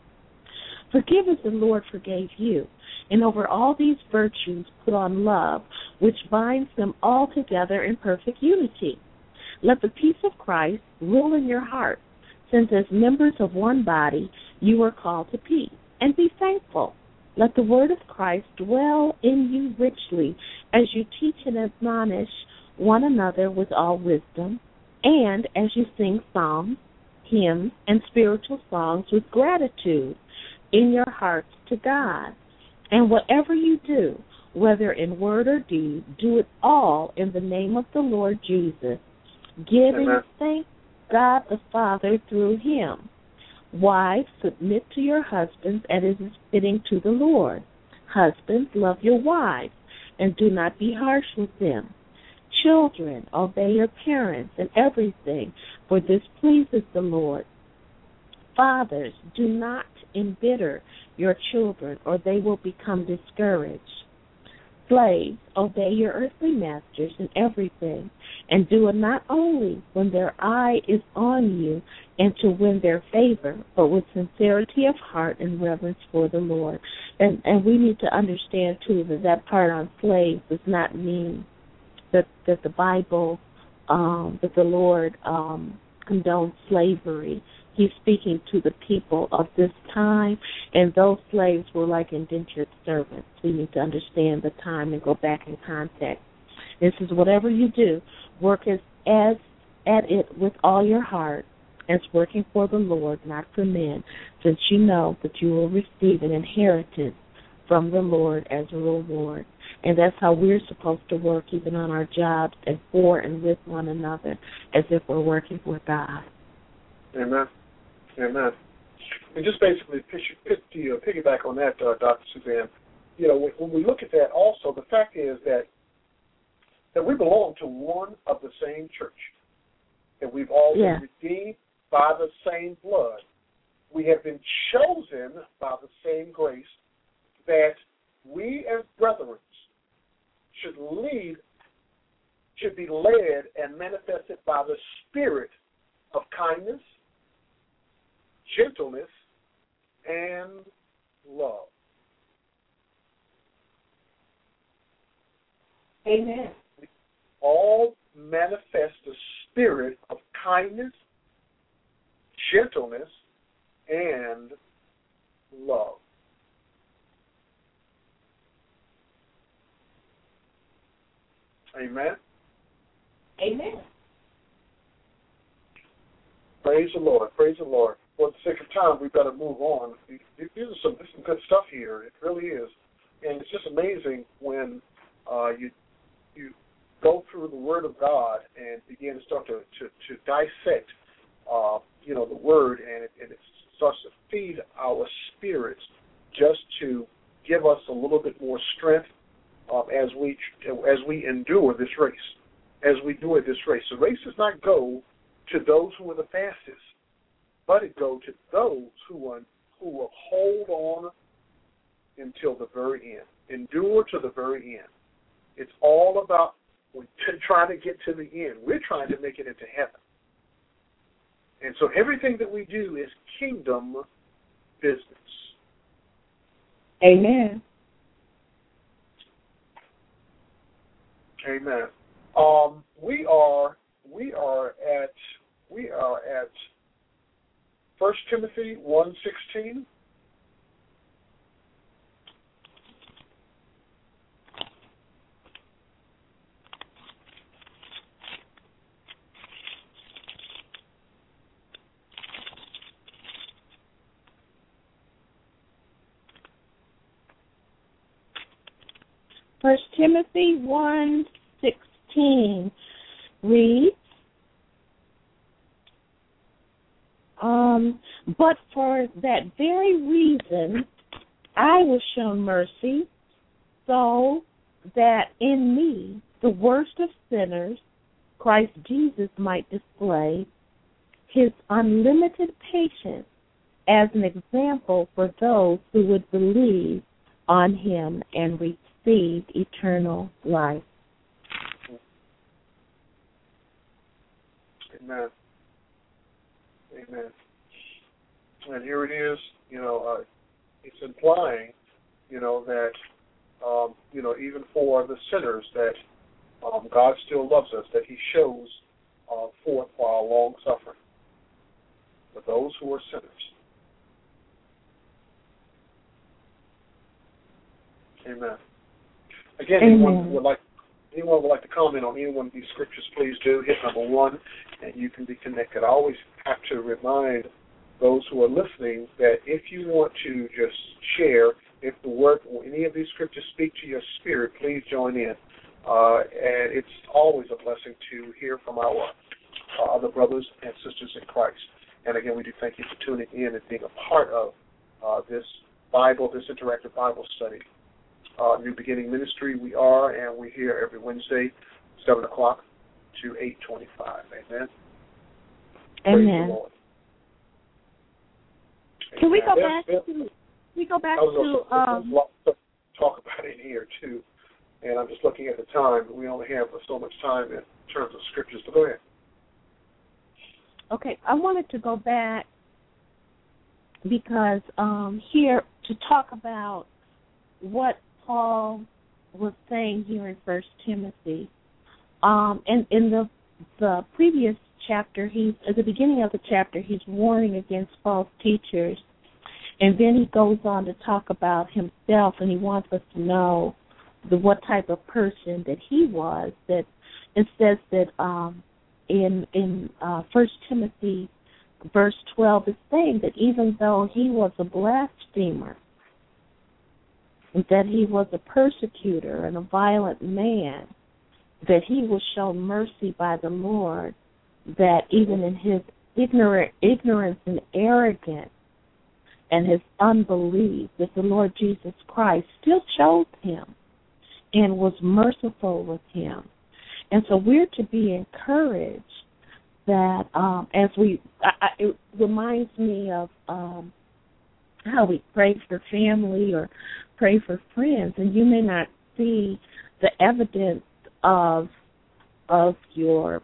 Forgive as the Lord forgave you, and over all these virtues put on love, which binds them all together in perfect unity. Let the peace of Christ rule in your hearts, since as members of one body you are called to peace, and be thankful. Let the word of Christ dwell in you richly, as you teach and admonish one another with all wisdom, and as you sing psalms, hymns, and spiritual songs with gratitude in your hearts to God. And whatever you do, whether in word or deed, do it all in the name of the Lord Jesus, giving thanks to God the Father through him. Wives, submit to your husbands as is fitting to the Lord. Husbands, love your wives, and do not be harsh with them. Children, obey your parents in everything, for this pleases the Lord. Fathers, do not embitter your children, or they will become discouraged. Slaves, obey your earthly masters in everything, and do it not only when their eye is on you and to win their favor, but with sincerity of heart and reverence for the Lord. And we need to understand, too, that part on slaves does not mean that the Bible, that the Lord condones slavery. He's speaking to the people of this time, and those slaves were like indentured servants. We need to understand the time and go back in context. This is whatever you do, work at it with all your heart, as working for the Lord, not for men, since you know that you will receive an inheritance from the Lord as a reward. And that's how we're supposed to work, even on our jobs, and for and with one another, as if we're working for God. Amen. Amen. And just basically piggyback on that, Dr. Suzanne, when we look at that also, the fact is that we belong to one of the same church, that we've all been redeemed by the same blood. We have been chosen by the same grace, that we as brethren should be led and manifested by the spirit of kindness, gentleness, and love. Amen. All manifest the spirit of kindness, gentleness, and love. Amen. Amen. Praise the Lord. Praise the Lord. For the sake of time, we've got to move on. This is some good stuff here. It really is. And it's just amazing when you go through the Word of God and begin to start to dissect, the Word, and it starts to feed our spirits just to give us a little bit more strength as we endure this race. As we do this race, the race does not go to those who are the fastest, but it goes to those who will hold on until the very end, endure to the very end. It's all about trying to get to the end. We're trying to make it into heaven. And so everything that we do is kingdom business. Amen. Amen. We are at 1 Timothy 1:16. First Timothy 1:16 reads, but for that very reason I was shown mercy, so that in me, the worst of sinners, Christ Jesus might display his unlimited patience as an example for those who would believe on him and receive eternal life. Amen. Amen. And here it is, it's implying, that, even for the sinners, that God still loves us, that he shows forth for our long suffering for those who are sinners. Amen. Again, anyone would like to comment on any one of these scriptures, please do. Hit number 1, and you can be connected. I always have to remind those who are listening that if you want to just share, if the word or any of these scriptures speak to your spirit, please join in. And it's always a blessing to hear from our other brothers and sisters in Christ. And again, we do thank you for tuning in and being a part of this interactive Bible study. New Beginning Ministry, we are, and we're here every Wednesday, 7 o'clock to 8:25. Amen. Amen. Praise the Lord. Can we go back to talk about it here too, and I'm just looking at the time. We only have so much time in terms of scriptures. So go ahead. Okay, I wanted to go back because here to talk about what Paul was saying here in 1 Timothy. And in the previous chapter, at the beginning of the chapter, he's warning against false teachers. And then he goes on to talk about himself, and he wants us to know what type of person that he was. That it says that in 1 Timothy verse 12 is saying that even though he was a blasphemer, that he was a persecutor and a violent man, that he was shown mercy by the Lord, that even in his ignorance and arrogance and his unbelief, that the Lord Jesus Christ still chose him and was merciful with him. And so we're to be encouraged that it reminds me of how we pray for family or pray for friends, and you may not see the evidence of your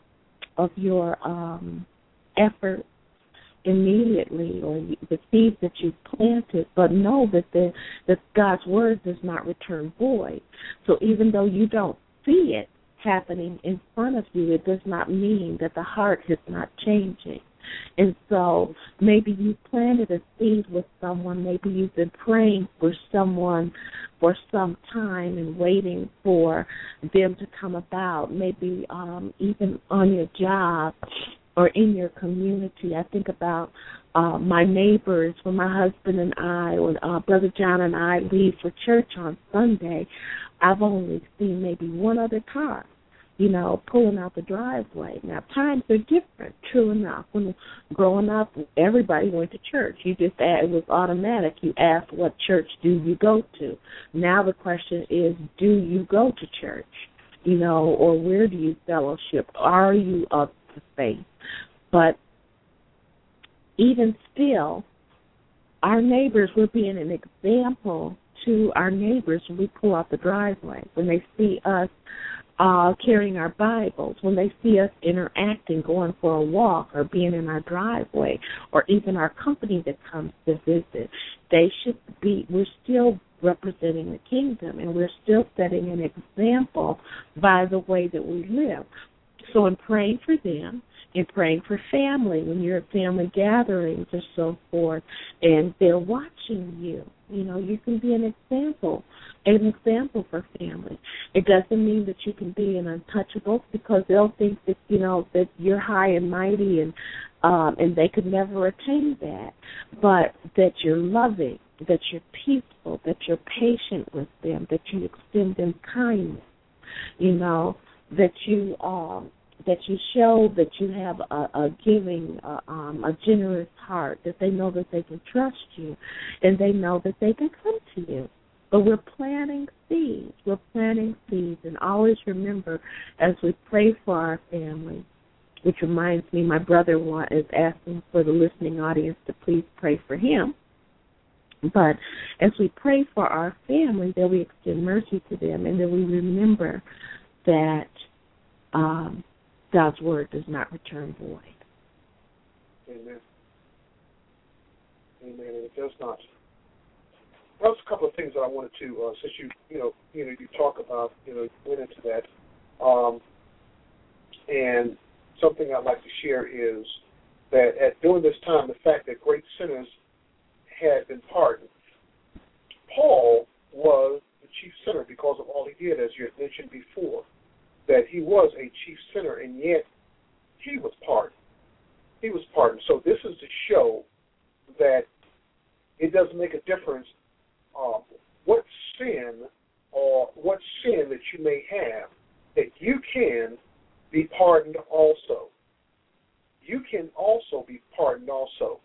effort immediately, or the seeds that you planted, but know that God's word does not return void. So even though you don't see it happening in front of you, it does not mean that the heart is not changing. And so maybe you planted a seed with someone. Maybe you've been praying for someone for some time and waiting for them to come about. Maybe even on your job or in your community. I think about my neighbors. When my husband and I, when Brother John and I leave for church on Sunday, I've only seen maybe one other car, pulling out the driveway. Now, times are different, true enough. When growing up, everybody went to church. It was automatic. You asked, what church do you go to? Now the question is, do you go to church? Or where do you fellowship? Are you of the faith? But even still, our neighbors, we're being an example to our neighbors when we pull out the driveway, when they see us carrying our Bibles, when they see us interacting, going for a walk, or being in our driveway, or even our company that comes to visit. We're still representing the kingdom, and we're still setting an example by the way that we live. So in praying for them, in praying for family, when you're at family gatherings or so forth, and they're watching you, you can be an example for family. It doesn't mean that you can be an untouchable, because they'll think that, that you're high and mighty and they could never attain that, but that you're loving, that you're peaceful, that you're patient with them, that you extend them kindness, that you show that you have a giving, a generous heart, that they know that they can trust you, and they know that they can come to you. But we're planting seeds. And always remember, as we pray for our family, which reminds me, my brother is asking for the listening audience to please pray for him. But as we pray for our family, that we extend mercy to them, and that we remember that God's word does not return void. Amen. And it does not. Well, there's a couple of things that I wanted to, since you talk about, you went into that, and something I'd like to share is that during this time, the fact that great sinners had been pardoned. Paul was the chief sinner because of all he did, as you had mentioned before, that he was a chief sinner, and yet he was pardoned. He was pardoned. So this is to show that it doesn't make a difference what sin that you may have, that you can be pardoned also. You can also be pardoned also.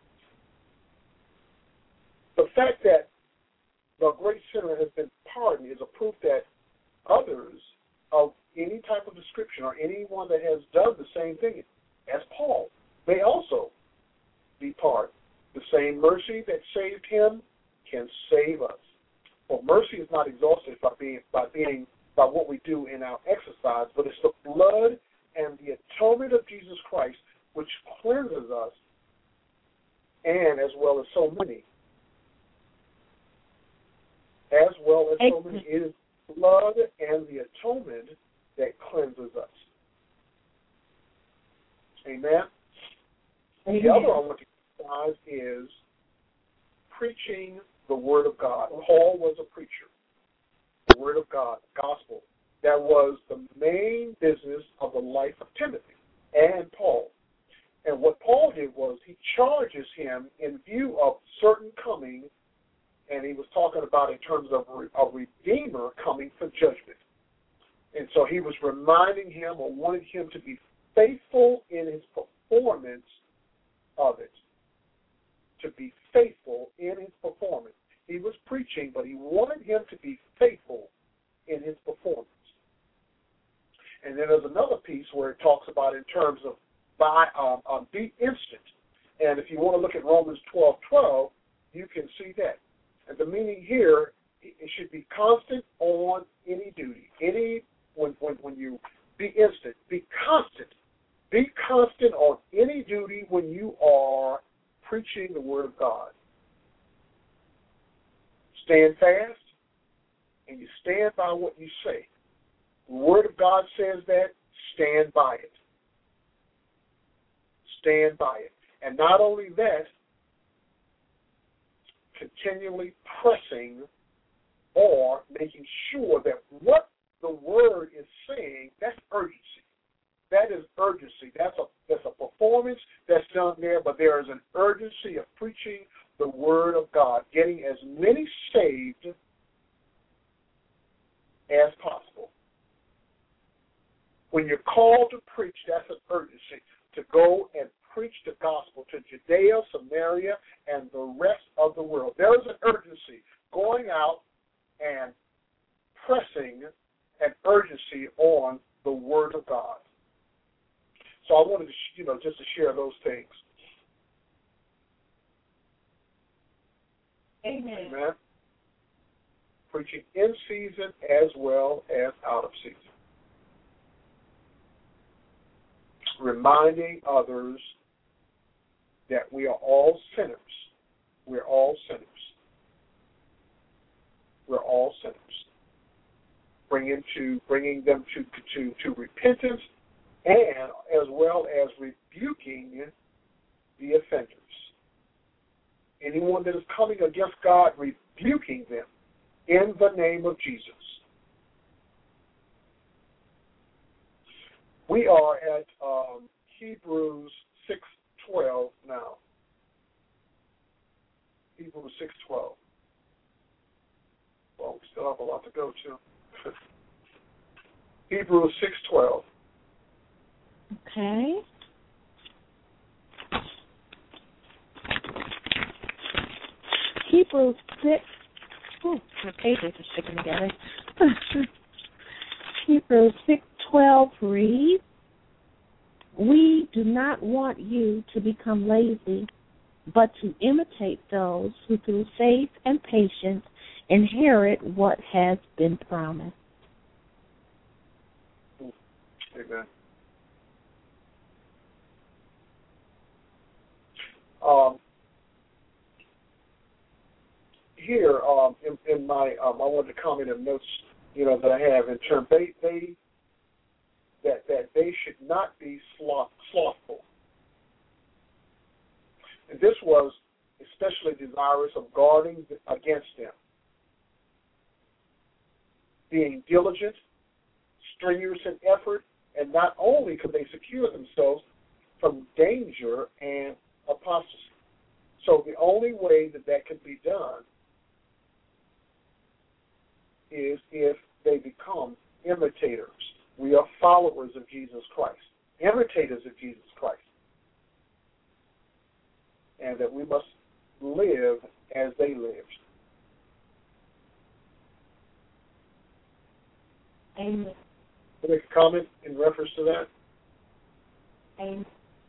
The fact that the great sinner has been pardoned is a proof that others of any type of description, or anyone that has done the same thing as Paul, may also be pardoned. The same mercy that saved him can save us. For mercy is not exhausted by what we do in our exercise, but it's the blood and the atonement of Jesus Christ which cleanses us, and as well as so many. It is blood and the atonement that cleanses us. Amen. Amen. The other I want to emphasize is preaching the Word of God. Paul was a preacher. The Word of God, the gospel. That was the main business of the life of Timothy and Paul. And what Paul did was he charges him in view of certain coming, and he was talking about in terms of a redeemer coming for judgment. And so he was reminding him, or wanted him to be faithful in his performance of it. To be faithful in his performance. He was preaching, but he wanted him to be faithful in his performance. And then there's another piece where it talks about in terms of be instant. And if you want to look at Romans 12:12, you can see that. And the meaning here, it should be constant on any duty. When you be instant, be constant. Be constant on any duty when you are preaching the Word of God. Stand fast, and you stand by what you say. The Word of God says that. Stand by it. Stand by it. And not only that, continually pressing or making sure that what the Word is saying, that's urgency. That is urgency. That's a performance that's done there, but there is an urgency of preaching the Word of God, getting as many saved as possible. When you're called to preach, that's an urgency, to go and preach the gospel to Judea, Samaria, and the rest of the world. There is an urgency going out and pressing an urgency on the Word of God. So I wanted to, just to share those things. Amen. Amen. Preaching in season as well as out of season. Reminding others that we are all sinners. We're all sinners. We're all sinners. Bringing them to repentance, and as well as rebuking the offenders. Anyone that is coming against God, rebuking them in the name of Jesus. We are at Hebrews 6:12 now. Hebrews 6:12. Well, we still have a lot to go to. Hebrews 6:12. Okay. Hebrews 6. Oh, my pages are sticking together. Hebrews 6:12 reads, "We do not want you to become lazy, but to imitate those who through faith and patience inherit what has been promised." Amen. Here, in my, I wanted to comment on notes, that I have in terms, that they should not be slothful. And this was especially desirous of guarding against them. Being diligent, strenuous in effort, and not only could they secure themselves from danger and apostasy. So the only way that can be done is if they become imitators. We are followers of Jesus Christ, imitators of Jesus Christ, and that we must live as they lived. Amen. Can I make a comment in reference to that? Amen.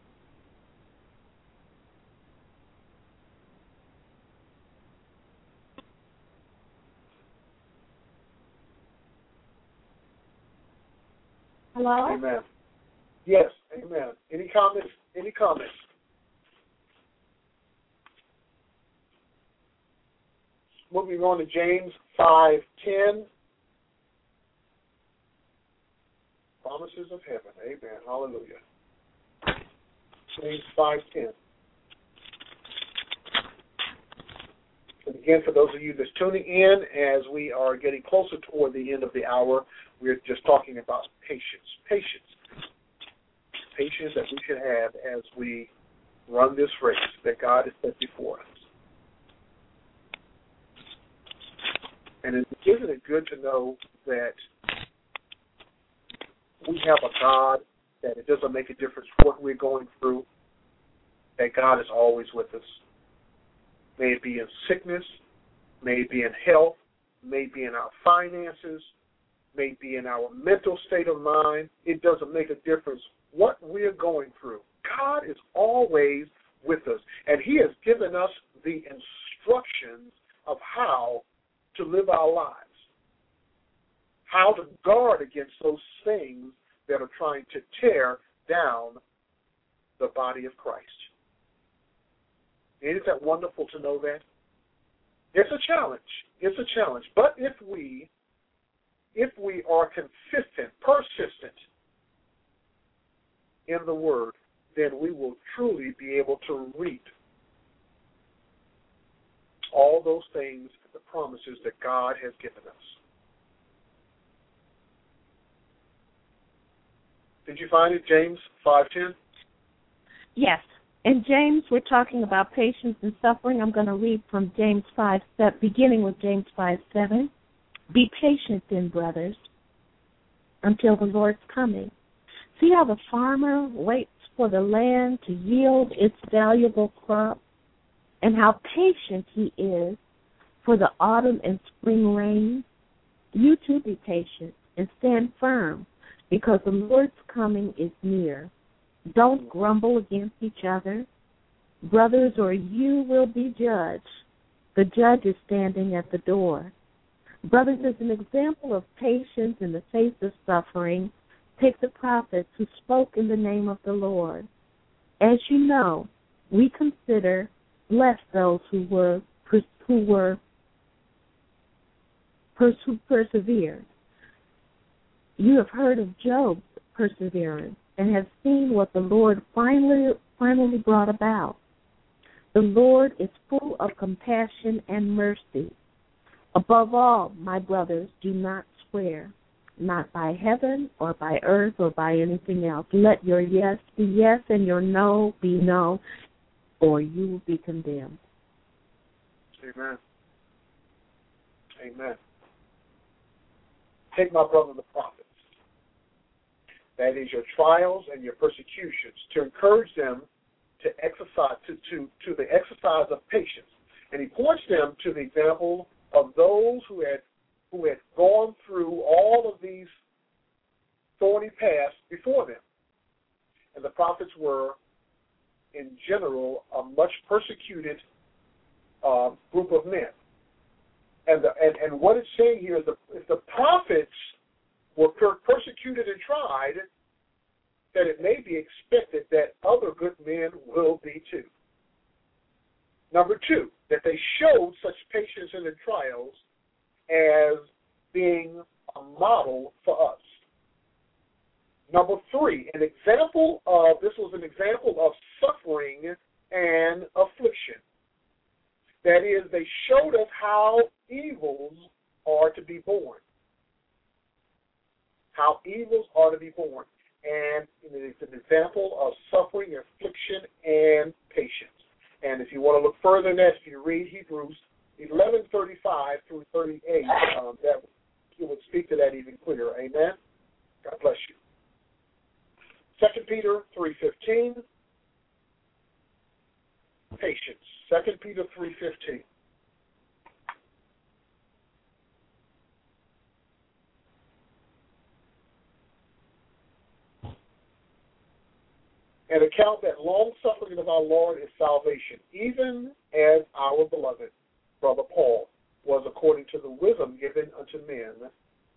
Hello? Amen. Yes, amen. Any comments? Any comments? Moving on to James 5:10. Promises of heaven. Amen. Hallelujah. James 5:10. And again, for those of you that's tuning in, as we are getting closer toward the end of the hour, we're just talking about patience. Patience. Patience that we should have as we run this race that God has set before us. And isn't it good to know that we have a God that it doesn't make a difference what we're going through, that God is always with us. May it be in sickness, may it be in health, may it be in our finances, may it be in our mental state of mind. It doesn't make a difference what we're going through. God is always with us, and He has given us the instructions of how to live our lives, how to guard against those things that are trying to tear down the body of Christ. Isn't that wonderful to know that? It's a challenge. It's a challenge. But if we if we are consistent, persistent in the Word, then we will truly be able to reap all those things, the promises that God has given us. Did you find it, James 5:10? Yes. In James, we're talking about patience and suffering. I'm going to read from James 5, beginning with James 5:7. Be patient then, brothers, until the Lord's coming. See how the farmer waits for the land to yield its valuable crop, and how patient he is for the autumn and spring rain. You too be patient and stand firm, because the Lord's coming is near. Don't grumble against each other, brothers, or you will be judged. The judge is standing at the door. Brothers, as an example of patience in the face of suffering, take the prophets who spoke in the name of the Lord. As you know, we consider blessed those who persevered. You have heard of Job's perseverance and have seen what the Lord finally brought about. The Lord is full of compassion and mercy. Above all, my brothers, do not swear, not by heaven or by earth or by anything else. Let your yes be yes and your no be no, or you will be condemned. Amen. Amen. Take my brother the prophets, that is your trials and your persecutions, to encourage them to exercise to the exercise of patience. And he points them to the example of those who had gone through all of these thorny paths before them. And the prophets were, in general, a much persecuted group of men. And what it's saying here is if the prophets were persecuted and tried, that it may be expected that other good men will be too. Number two, that they showed such patience in the trials as being a model for us. Number three, this was an example of suffering and affliction. That is, they showed us how evils are to be born. How evils are to be born. And it's an example of suffering, affliction, and patience. And if you want to look further than that, if you read Hebrews 11:35 through 38, that you would speak to that even clearer. Amen? God bless you. 2 Peter 3:15, patience. 2 Peter 3:15. And account that long-suffering of our Lord is salvation, even as our beloved brother Paul was according to the wisdom given unto men,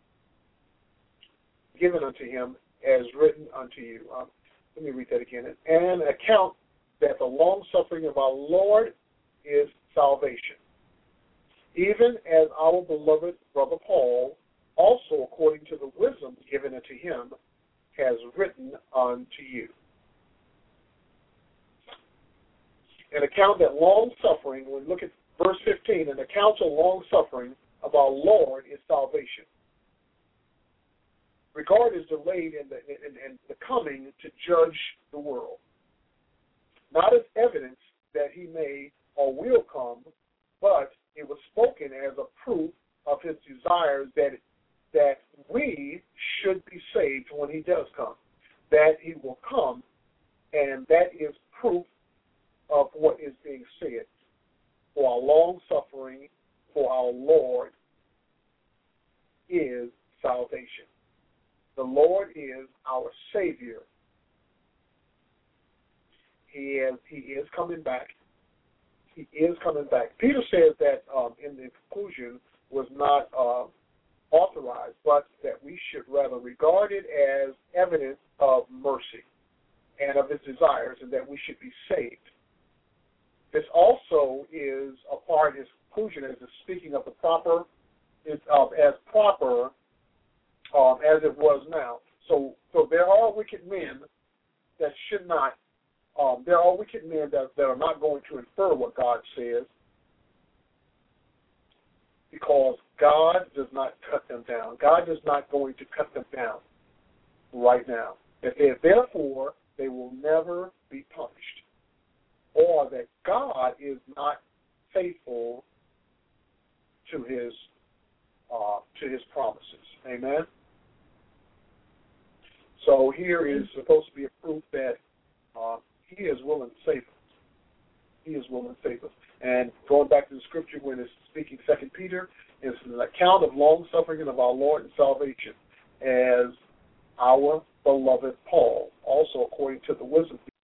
given unto him as written unto you. Let me read that again. And account that the long-suffering of our Lord is salvation, even as our beloved brother Paul, also according to the wisdom given unto him, has written unto you. An account that long-suffering, when we look at verse 15, an account of long-suffering of our Lord is salvation. Regard is delayed in the coming to judge the world, not as evidence that he may or will come, but it was spoken as a proof of his desires that we should be saved when he does come, that he will come, and that is proof of what is being said. For our long-suffering, for our Lord is salvation. The Lord is our Savior. He is coming back. He is coming back. Peter says that in the conclusion was not authorized, but that we should rather regard it as evidence of mercy and of his desires, and that we should be saved. This also is a part of his conclusion as speaking of the proper, as proper as it was now. So there are wicked men that should not, there are wicked men that are not going to infer what God says, because God does not cut them down. God is not going to cut them down right now. Therefore, they will never be punished, or that God is not faithful to his promises. Amen. So here is supposed to be a proof that he is willing to save us. He is willing to save us. And going back to the scripture when it's speaking 2 Peter, it's an account of long-suffering of our Lord and salvation, as our beloved Paul, also according to the wisdom.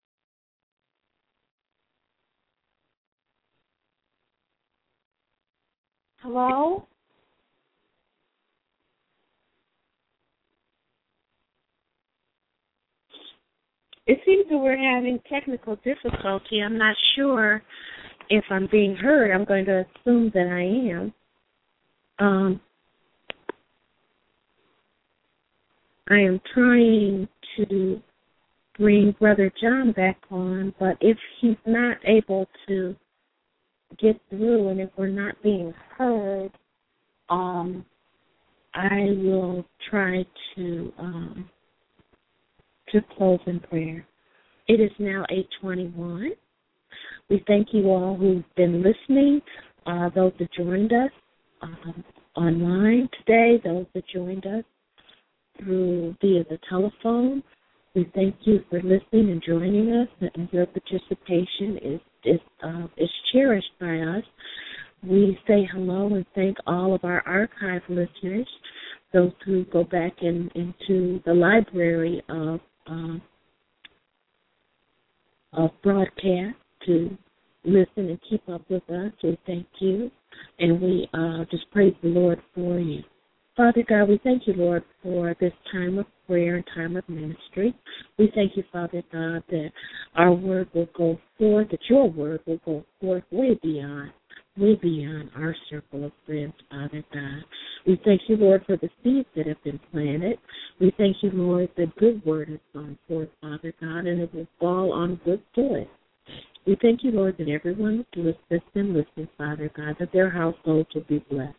Hello? It seems that we're having technical difficulty. I'm not sure if I'm being heard. I'm going to assume that I am. I am trying to bring Brother John back on, but if he's not able to get through and if we're not being heard, I will try to close in prayer. It is now 8:21. We thank you all who've been listening, those that joined us online today, those that joined us via the telephone. We thank you for listening and joining us, and your participation is cherished by us. We say hello and thank all of our archive listeners, those who go back into the library of broadcast to listen and keep up with us. We thank you, and we just praise the Lord for you. Father God, we thank you, Lord, for this time of prayer and time of ministry. We thank you, Father God, that our word will go forth, that your word will go forth way beyond our circle of friends, Father God. We thank you, Lord, for the seeds that have been planted. We thank you, Lord, that good word has gone forth, Father God, and it will fall on good soil. We thank you, Lord, that everyone that's been listening, Father God, that their households will be blessed.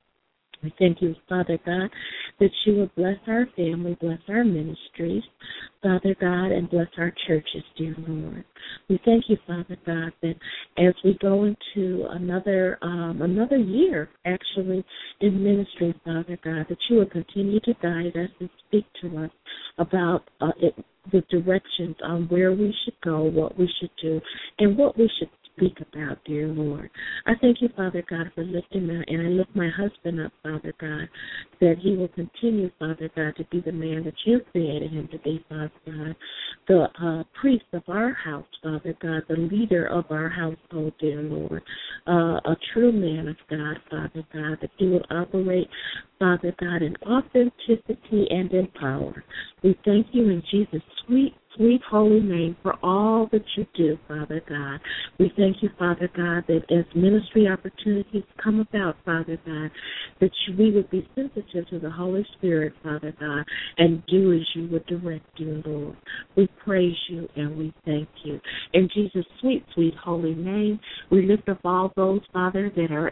We thank you, Father God, that you will bless our family, bless our ministries, Father God, and bless our churches, dear Lord. We thank you, Father God, that as we go into another year, actually, in ministry, Father God, that you will continue to guide us and speak to us about the directions on where we should go, what we should do, and what we should speak about, dear Lord. I thank you, Father God, for lifting me, and I lift my husband up, Father God, that he will continue, Father God, to be the man that you created him to be, Father God, the priest of our house, Father God, the leader of our household, dear Lord, a true man of God, Father God, that he will operate, Father God, in authenticity and in power. We thank you in Jesus' sweet holy name for all that you do, Father God. We thank you, Father God, that as ministry opportunities come about, Father God, that we would be sensitive to the Holy Spirit, Father God, and do as you would direct, dear Lord. We praise you and we thank you. In Jesus' sweet holy name, we lift up all those, Father, that are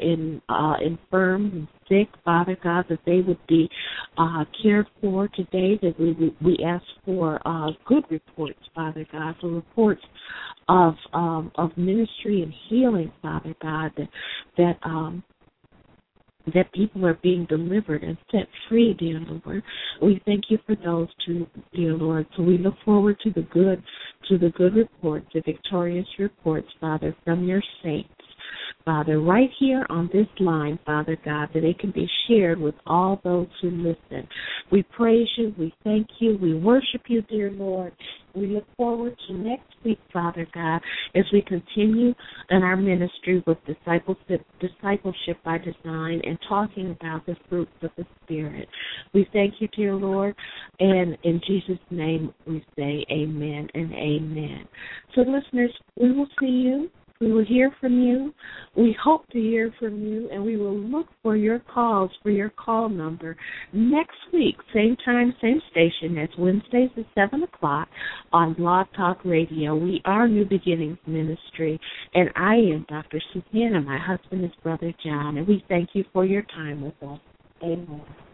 infirm and sick, Father God, that they would be cared for today, that we ask for good reports, Father God, for reports of ministry and healing, Father God, that people are being delivered and set free, dear Lord. We thank you for those two, dear Lord. So we look forward to the good reports, the victorious reports, Father, from your saints, Father, right here on this line, Father God, that it can be shared with all those who listen. We praise you, we thank you, we worship you, dear Lord. We look forward to next week, Father God, as we continue in our ministry with discipleship by design and talking about the fruits of the Spirit. We thank you, dear Lord, and in Jesus' name we say amen and amen. So, listeners, we will see you We will hear from you. We hope to hear from you, and we will look for your calls, for your call number next week, same time, same station. That's Wednesdays at 7 o'clock on Blog Talk Radio. We are New Beginnings Ministry, and I am Dr. Suzanne, and my husband is Brother John, and we thank you for your time with us. Amen.